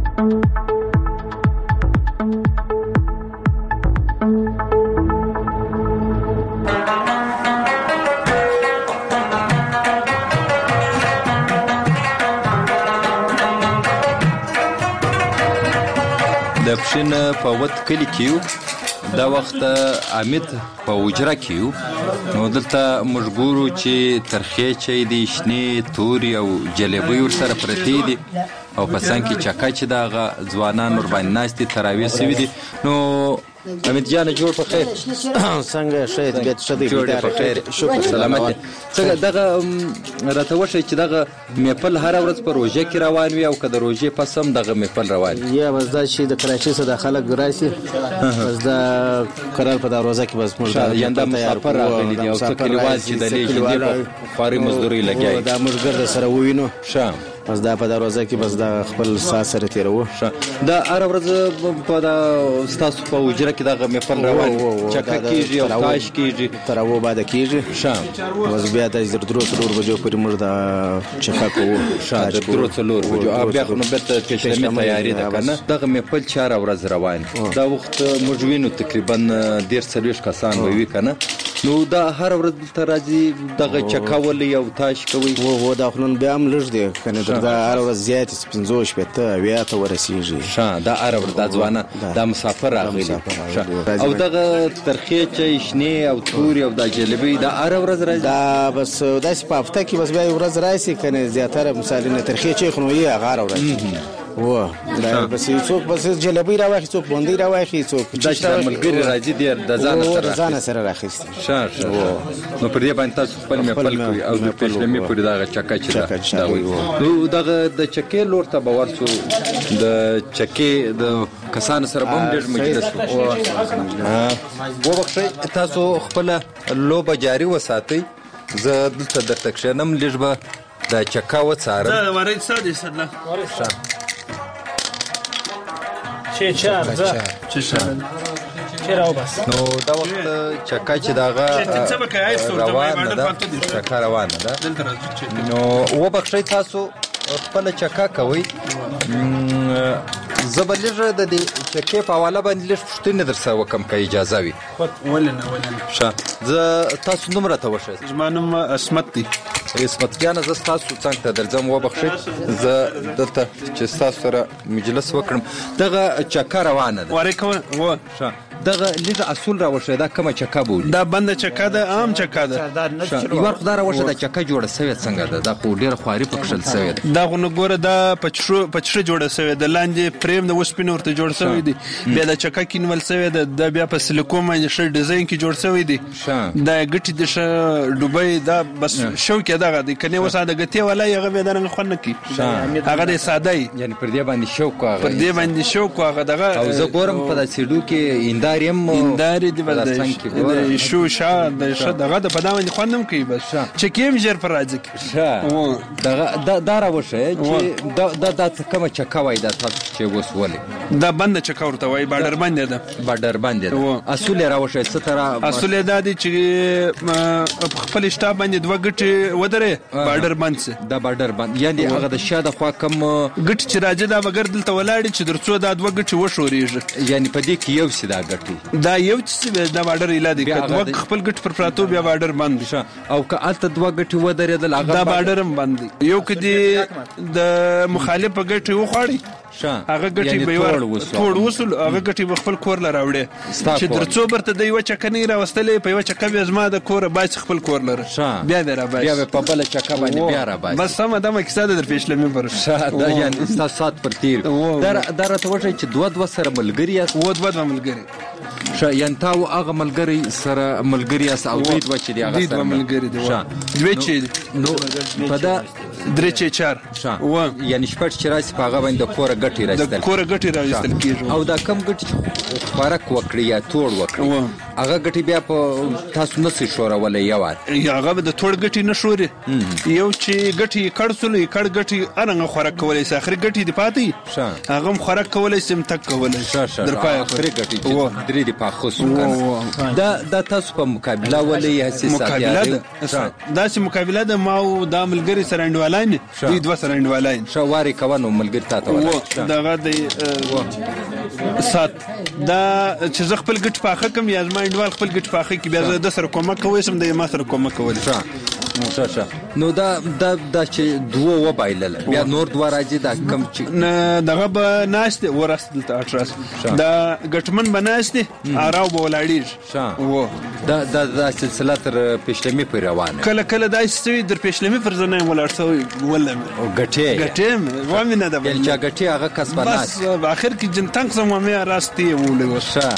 S6: د پښین په وت کلی کېو دا وخت امید په وجره کېو نو دلته موږ ګورو چې ترخې چای دي شنې توري او جلبۍ ورسره پرتې دي او په څنګ کې چکه چې دغه ځوانان ور باندې ناستي تراویح سوي دي. نو امید جان جوړ په خیر
S19: څنګه شه طبیعت شه دی
S6: په خیر شکر سلامت څنګه دغه راته وشي چې دغه میپل هر ورځ په روزه کې روان وي او کله روزه پسم دغه میپل روان
S19: یا بس دا چې د کراچۍ څخه د خلک راسي بس دا قرار په دا روزه کې بس موږ
S6: یاندا مسافر راغلي دي او څه کلیوال چې د لیږي په خاري مزدوري لګي
S19: دا موږ ګرځ سره ووینو
S6: شام
S19: بس دا په دا روزه کې بس دا خپل ساعت سره تیرو
S6: دا هر ورځ په دا ستاسو په وجره کې دغه میپل روان چکه کیږي او تاش کیږي
S19: تراو بعد کیږي
S6: شام
S19: بس بیا د درو څلور بجو پورې موږ دا چکه کوو
S6: شام د درو څلور بجو بیا خو نو به پېښلمه تیاری ده کنه دغه میپل 4 ورځ روان دا وخت موږ وینو تقریبا 130 کسان وي کنه نو دا هر ورځ تر راځي دغه چکه ولې او تاش کوي
S19: و دا خلون بیا هم لږ دی کنه دا هر ورځ زیات 15 شپته بیا ته ورسیږي
S6: دا هر ورځ د ځوانه دا مسافر راغلي او دغه ترخې چای شنې او توري او د جلبۍ دا هر ورځ راځي
S19: دا بس داسې په هفته کې بس بیا ورځ راځي کنه زیاتره مثلا ترخې چای خو یې هغه ورځ و دا بس څوک بس جلبۍ راوخی څوک باندې راوخی څوک
S6: د ملګری راځي د
S19: ځان سره راخیست
S6: نو پر دې باندې تاسو خپل میپل کوي او د پښلمې پورې دا چکه چې دا وي نو دغه د چکه لور ته باورسو د چکه د کسان سره بم ډېر مجلس و بخښي تاسو خپل لوبه جاری وساتئ زه دلته درته کښنم لږ به د چکه وڅارم
S16: دا ورې ساده سره
S15: چیراو بس
S6: نو دا وخت چکه چې داغه روانه ده چکه روانه ده نو و بخښئ تاسو خپل چکه کوئ زبلېږه د دې چکه په حواله باندې لږ پوښتنې در سره وکم که اجازه وي
S16: ولنه
S6: ښه زه تاسو نوم راته وښایئ
S16: زما نوم اسمت دی
S6: اسمت جانه زه ستاسو څنګ ته درځم وبخښئ زه دلته چې ستاسو سره مجلس وکړم دغه چکه روانه ده
S16: وارې کوه
S6: ښه دغه لږ اصول راوښیه دا کومه چکه بولي
S16: دا بنده چکه ده عام چکه ده
S6: یوه خو دا راوښیه دا چکه جوړه سوې څنګه ده دا خو ډېره خواري پکښل سوې ده
S16: دا خو نو ګوره دا پچره جوړه سوې ده لاندې فریم د اوسپنې ورته جوړ سوی دی بیا د چکه کینول سوی ده دا بیا په سلیکون باندې ښه ډیزاین کې جوړ سوی دی دا ګټې د ښه ډوبۍ دا بس شوق یې دغه دی کنه وسه د ګټې ولا هغه به درنګ خون کی هغه د ساده
S6: یعنی پر دې باندې شوق هغه
S16: پر دې باندې شوق هغه دغه
S6: او زه ګورم په سیډو کې
S16: انداري دی بل شو شا د شه دغه د پدامن خوندم کوي بس چې کیم جر پر راځي
S6: دغه دا راوشه چې دا کومه چکه وای دا تاسو چې وسولې
S16: دا بند چکه ورته وای بارډر باندې ده
S6: بارډر باندې ده اصول راوشه ستاره
S16: اصول دا دي چې خپل شتاب باندې دوه ګټي ودره بارډر باندې
S6: دا بارډر باندې یعنی هغه د شاده خوا کم
S16: ګټ چې راځي دا بغیر دلته ولاړ چې درڅو دا دوه ګټي وشوريږي
S6: یعنی په دې کې یو سیدا ګټي
S16: دا یو چې دا بارډر اله دي کله خپل ګټ پر پراتو بیا بارډر باندې
S6: او که الته دوه ګټي ودره د
S16: دا بارډر هم باندې یو کدي د مخالف ګټي وخاړي هغه ګټي به ټول وصول هغه ګټي خپل کور لراوړي چې درڅو برته د یو چکنی راوستلې په یو چکه به زما د کور باج خپل کور لره بیا درا باج
S6: بیا په بل چکه باندې بیا را باج
S16: بس سم دمه کیسه در پیښلمې پر
S6: دا یعنی سات پر تیر دا راته وځي چې دوه سره ملګری یا
S16: دوه ملګری
S6: یعنی تاو هغه ملګری سره ملګری اس او دوی دوه چې دی هغه
S16: سره ملګری دی دوی چې
S6: نو په دا
S16: درې چې چار
S6: یعنی شپږ چې راځي په هغه باندې کور ګټي راځي
S16: د کور ګټي راځي
S6: او دا کم ګټي فرق وکړي یا توړ وکړي هغه ګټي بیا په تاسو نه سي شورولې یو
S16: هغه د ټوړ ګټي نه شوري یو چې ګټي کړسلې کړ ګټي ارنګ خوراک کولای سي اخر ګټي دی پاتې هغه خوراک کولای سي تک کولای در پای اخر ګټي درې دی په خصوص دا تاسو په مقابله ولې حساسیت دا سي مقابله د ماو د ملګری سره انډوالای دوی دوه سره انډوالای
S6: شواري کوونو ملګری تاسو ولا
S16: دغه د سات دا چې ز خپل ګټ پاخه کوم یا ما انډوال خپل ګټ پاخه کې بیا د سره کومک کوي سم د ما سره کومک کوي
S6: نو دا چې دوه و بایلل بیا نور دوه راځي دا کم چې
S16: دغه به ناشته ورسته اټراس دا ګټمن بناشته اراو بولاړي
S6: دا سلسله تر پښلمي پر روانه
S16: کله دا سوي در پښلمي پر ځنه ولارسوي ولا ګټه وامنه دا
S6: بل چا ګټي هغه کسبانات
S16: بس اخر کې جنتنګ سم مې راستي ولې وشه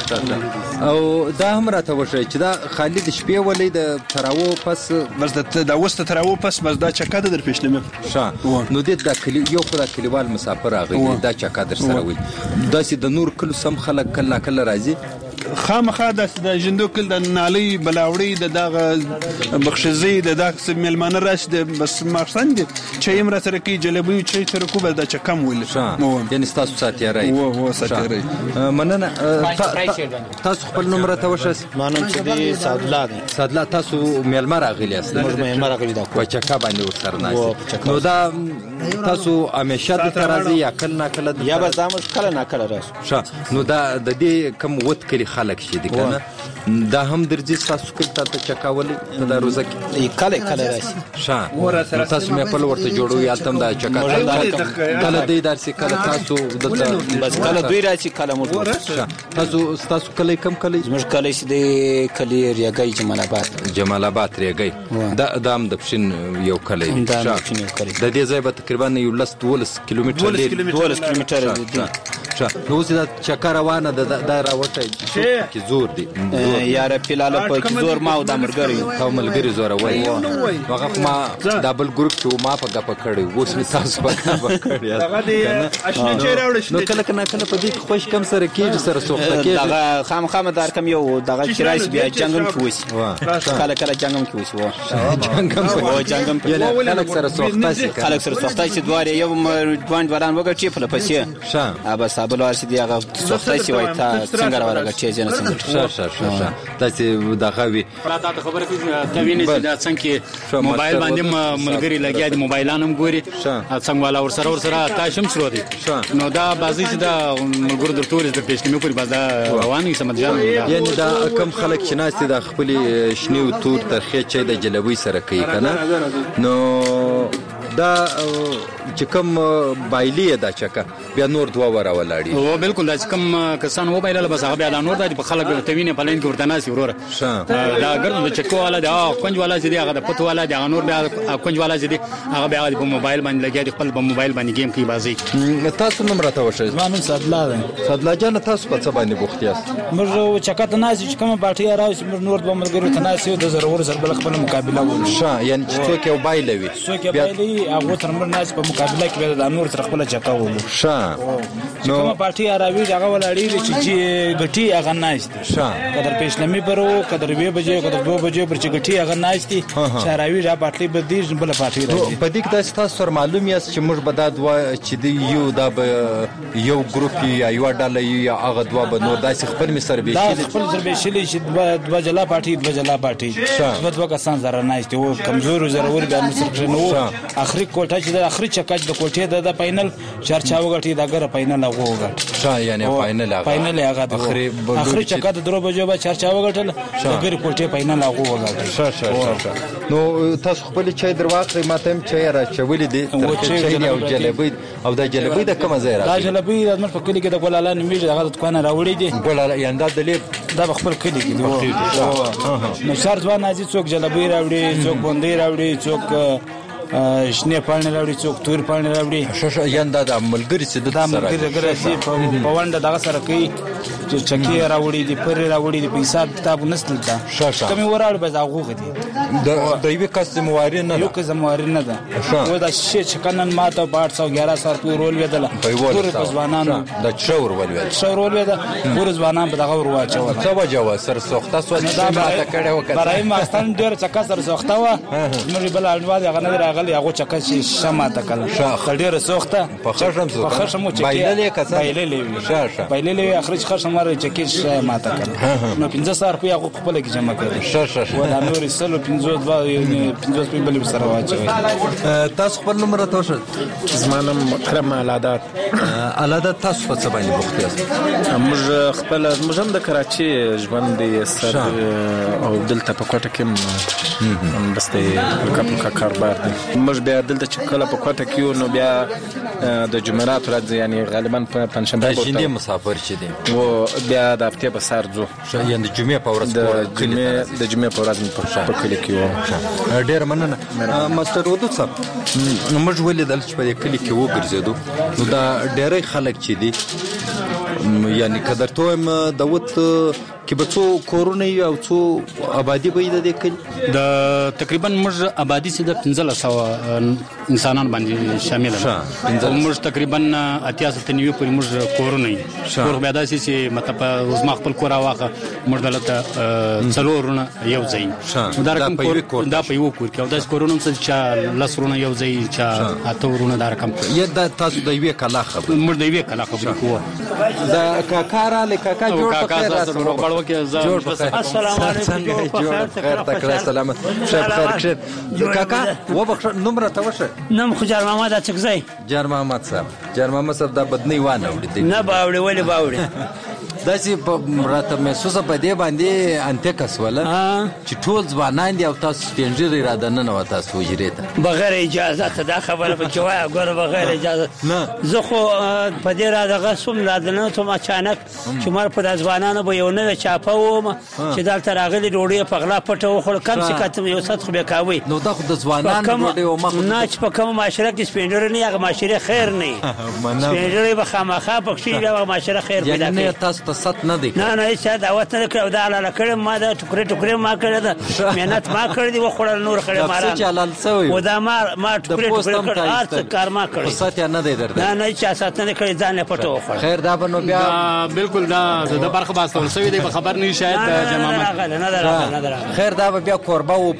S6: او دا هم راته وشي چې دا خالد شپې ولې د تراو پس
S16: بس دا وسته تراو پس بس دا چکه در پښلمه
S6: نو دې دا یو خدای کلیوال مسافر راغی دا چکه در سره وي دا سي د نور کلو سم خلک کله راځي
S16: خامخا د جندو کل د نالي بلاوړي د دغه بخشزي د دغه ملمانه راشد بس مخسند چې امر سره کې جلبي چې تر کوبه د چکم ویل
S6: یعنی تاسو ساتيرای
S16: و ساتيرای
S6: مننه تاسو خپل نمبر ته وشه
S19: مانم چې دی
S6: صادلا تاسو ملمر راغلی است
S19: موږ ملمر راغلی دا
S6: په چکا باندې ورسره ناشې نو دا تاسو همیشه د ترازی یا کله
S19: یا به زموږ کله نه کله راشه
S6: نو دا د دې کم وت کلی خلک شي دي کنه دا هم درځي تاسو کله ته چکاولې دا روزه
S19: کله راشي
S6: تاسو مې په ورته جوړو یا تم دا چکا کله دې درسي کله تاسو
S19: بس کله دوی راشي کله مو
S6: تاسو کله کم کله
S19: زموږ کله شي د کلی ریاګي
S6: جمال آباد ریاګي دا هم د پښین یو کله د دې ځای به تقریبا 12 کیلومتر نو دا چکر روانه دا راوټه کی زور دی
S19: یاره پیلاله په کی زور ما او د
S6: ملګری زور وای هغه ما ډبل ګروپ ته ما په غپ کړی اوس می تاسو په غپ کړی
S16: هغه دی اشنا چیرې وړل
S6: نو کله په دې خوش کم سره کېږي سره سوخته کېږي
S19: دا خام دار کم یو دغه چرایس بیا جنگم کوسی کله جنگم کوسی جنگم
S6: خلک سره سوخته
S19: چې دواره یو دوان وګړي چې په پسې ابا صابل ورسې دی هغه سوخته شي وای تا څنګه راوړل چې جن څنګه
S6: تاسو دغه وی
S7: دا خبره کوي کوینه چې دا څنګه موبایل باندې ملګری لګیا دي موبایلانم ګوري څنګه والا ورسره تاسو هم شروع دي نو دا بازي چې دا ملګری د ټولې د پېښنې په بازار رواني سمجان
S6: یعنی دا کم خلک چې ناس د خپل شنیو تور ترخه چې د جلبوي سره کوي کنه نو دا چې کوم بایلی دا چکه بیا نور دوا ورا ولاړی
S7: او بالکل دا چې کوم کسان و بایله بس هغه بیا نور د خلک توینه په لین کې ورته ناسي وروره دا ګرځي د چکو والا دا کنج والا چې دی هغه د پتو والا دا نور بیا کنج والا چې دی هغه بیا په موبایل باندې لګیا دی خپل په موبایل باندې گیم کوي بازي
S6: تاسو نمبر ته وشه
S19: زمانم صدلا
S6: جان تاسو په څه باندې بوختي است
S19: موږ چکه ته ناسي چې کوم باټي راوي موږ نور د ملګرو ته ناسي د ضرور سره بل خپل مقابله وکړو
S6: یعنی څوک یو بایلوي
S19: بیا هغه تر موږ ناس په مقابله کې د نور تر خپل چکه وو نو پارټي راوي هغه ولاړی چې غټي هغه ناشته کدر پېشلمي پرو کدر 2 بجې کدر 2 بجې پر چې غټي هغه ناشتي شاراوي را پارټي بدیش بل پارټي راځي
S6: په دې کې تاسو معلوم یاست چې موږ بداد و چې یو دا یو ګروپ یا یو ډله یا هغه دوا به نور داسې خپل مصر به
S19: شي خپل سر به شي چې دوا جلا پارټي دوا کسان زره ناشته او کمزور ضرور به مصر نو اخري کوټه چې د اخري چکچ د کوټه د فائنل چرچا وګټي دا غره فائنل هغه وګټ
S6: یعنی فائنل
S19: هغه اخري چکه د درو بجو به چرچا وګټل غره کوټه فائنل هغه وګټ
S6: نو تاسو خپل چای درواخې ماته هم چای را چولې دي چای او جلبي او د جلبي د کومه ځای
S19: راځي دا جلبي د مر په کلی کې د ګولالان میږي دغه د کوانه راوړي دي
S6: ګولال یان د لیب
S19: دا خپل کلی کې نو شهر ځوان نازي څوک جلبي راوړي څوک بوندې راوړي څوک شنه پاڼې راوړي څوک تور پاڼې راوړي
S6: یاندا د ملګری چې د
S19: ملګری سي په وانډه دغه سره کوي چې چکی راوړي دي پر راوړي دي په حساب کتاب نسل تا کومي وراړ به زاغو غدي
S6: د یوې کس ذمہواري نه ده،
S19: یو کس ذمہواري نه ده. و دا شی چې کنن ماته 811 په ورول ویدله ټول په ځوانانو
S6: د چور ولوي
S19: ټول ځوانان په دغه ور واچول.
S6: څه وجه سر سوخته سو چې ماته کړه وکړه
S19: برای ماستان ډیر چکه سر سوخته و نو بل اړواد هغه نه راغلی هغه چکه چې شماته کله ډیر سوخته
S6: په خشم چې
S19: بایللې اخرج خشم مر چکه شماته کله نو 15 روپیا هغه خپل کې جمع کړل ولا نور سلو 15 بل سره واچوي.
S6: تاسو خپل نمبر تاسو
S15: زمانم کرم علادات
S6: تاسو په څه باندې بوخت یاست؟
S15: موږ خپل موږ هم د کراچي ژوند دی سر او دلته په کوټه کې بس د کاروبار دی. موږ بیا دلته چې کله په کوټه کې نو بیا د جمعرات ورځ یعنی غالبا په پنځشنبه
S6: د جندي مسافر چې دی
S15: و بیا د هفته په سر ځو
S6: یعنی د جمعې په ورځ
S15: د جمعې په ورځ په کلی کې و.
S6: ډیر مننه ماستر ودود صاحب. موږ ولیدل چې په کلی کې وګرځېدو نو دا ډېری خلک چې دي یعنی قدرته هم داوت کې به څو کورونه او څو آبادی به د کلی
S7: د تقریبا موږ آبادی سي د 1500 انسانان باندې شامل دي. موږ تقریبا 88 پورې موږ کورونه کور بیا داسې چې مطلب روزما خپل کور واخه موږ دلته څلورونه یو ځای دا رقم کور دا په یو کور کې او داس کورونه چې لسرونه یو ځای چې اتورونه دا رقم
S6: دا تاسو د یوې کلا خبر
S7: موږ د یوې کلا خبر کوو
S6: دا کاکا را لکاکا جوړ پکې
S20: السلام علیکم
S6: خیر تکړه سلامت شپ خیر کښ کاکا و بخښ نمبر ته وشه
S20: نم خجار محمد اچکزای
S6: جار محمد صاحب دا بدنی وانه وړي
S20: نه باوړي ولی باوړي
S6: داسې راته محسوسه په دې باندې انته کسوله چې ټول ځوانان دي او تاسو سپینږیري را دننه و تاسو حجرې ته
S20: بغیر اجازه ته دا خبره په کې وایي ګوره بغیر اجازه زه خو په دې را دغه سوم را دننه ته اچانک چې مر په ځوانانو به یو نوې چاپه وم چې دلته راغلي ډوډۍ په غلا پټه وخوړ کم چې کتم یو ست خو به کاوي
S6: نو دا خو د ځوانانو ډوډۍ و مخ
S20: نه چې په کوم معاشره کې سپینږیري نه هغه معاشره خیر نه سپینږیري به خامخا پکې هغه معاشره خیر پیدا کوي.
S6: تاسو ست نه دی
S20: نه هیڅ دعوت نه کړو دا لاله کړم ما دا ټوکرې ما کړی دا مهنت ما کړی دی وخوړل نور خړې ماران
S6: څه چلال سوی
S20: و دا ما ټوکرې کړ هر کار ما کړی
S6: سات نه دی درته
S20: نه چا سات نه کړی ځان له پټو وخوړ.
S6: خیر دا بنو بیا
S7: بالکل دا د برخه باسول سوی دی خبر نه شاید جماعت
S20: نه درغله
S6: خیر دا بیا قربا و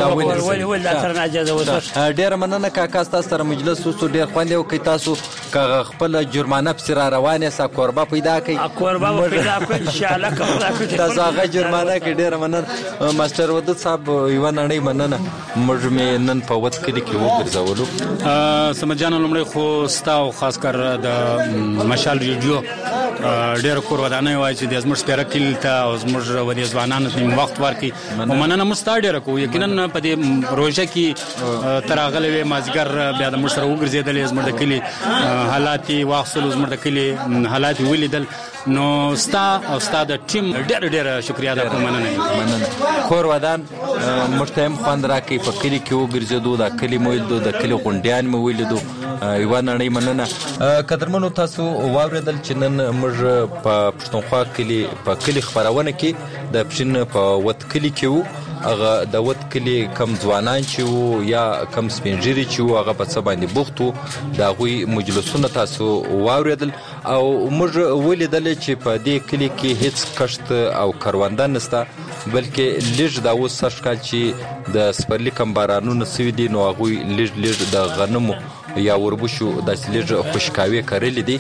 S20: ول دا تر نه اجازه وسه
S6: ډیر مننه کاکا تاسو سره مجلس وسو ډیر خوند یو کی تاسو خپل جرمانه پر روانه سا قربا پیدا کی
S20: قربا پیدا کی ان شاء الله کوم
S6: تاسو هغه جرمانه کې ډیر مننه ماستر ودود صاحب یو نړۍ مننه موږ مې نن په وخت کې کې وګرځولو
S7: سمجان لمړی خو ستاو خاص کر د مشال ریډیو ډیر کور ودانه وای چې د زموږ سپیره کل ته او زموږ ودی ځوانانو ته وخت ورکي ومننه مستاډر کو یقینا په دې پروژه کې تراغلې مازګر بیا د مشر وګرځیدل زموږ د کلی حالات واخصل زموږ د کلی حالات ولیدل نو استاد ټیم ډېر شکریا ده کوم مننه
S6: کور ودان مشتهم خوند راکې په کلی کې وګرځېدو د کلی مویلدو د کلی غونډیان مو ویلیدو یو نړۍ مننه قدرمنو تاسو واوریدل چې نن موږ په پښتونخوا کلی په کلی خبرونه کې د پښین په وت کلی کې وو هغه د وت کلی کم ځوانان چې وو یا کم سپینږیري چې وو هغه په څه باندې بوخت وو د هغوی مجلسونه تاسو واوریدل او موږ ولیدل چې په دې کلی کې هیڅ کښت او کرونده نشته بلکې لږ دا اوس سږ کال چې د سپرلي کم بارانونه سوي دي نو هغوی لږ د غنمو یا وربشو داسې لږ خوشکاوي کرلې دي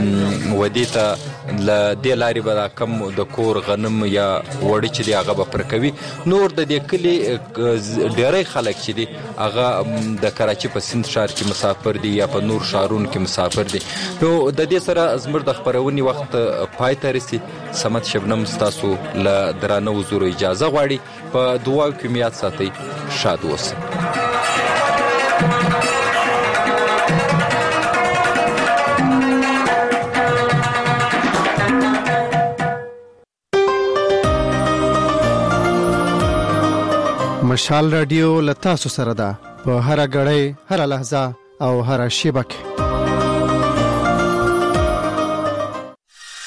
S6: ودې ته له دې لارې به کم د کور غنم یا وړي چې دی هغه به پر کوي. نور د دې کلي ډېری خلک چې دي هغه د کراچي په سند ښار کې مسافر دي یا په نور ښارونو کې مسافر دي. نو د دې سره زموږ د خپرونې وخت پای ته رسي. سمت شبنم ستاسو له درانه حضور اجازه غواړي په دعاو کې مې یاد ساتئ. شاد اوسئ.
S21: مشال رادیو لتا سره ده په هر غړې هر لحظه او هر شیبه کې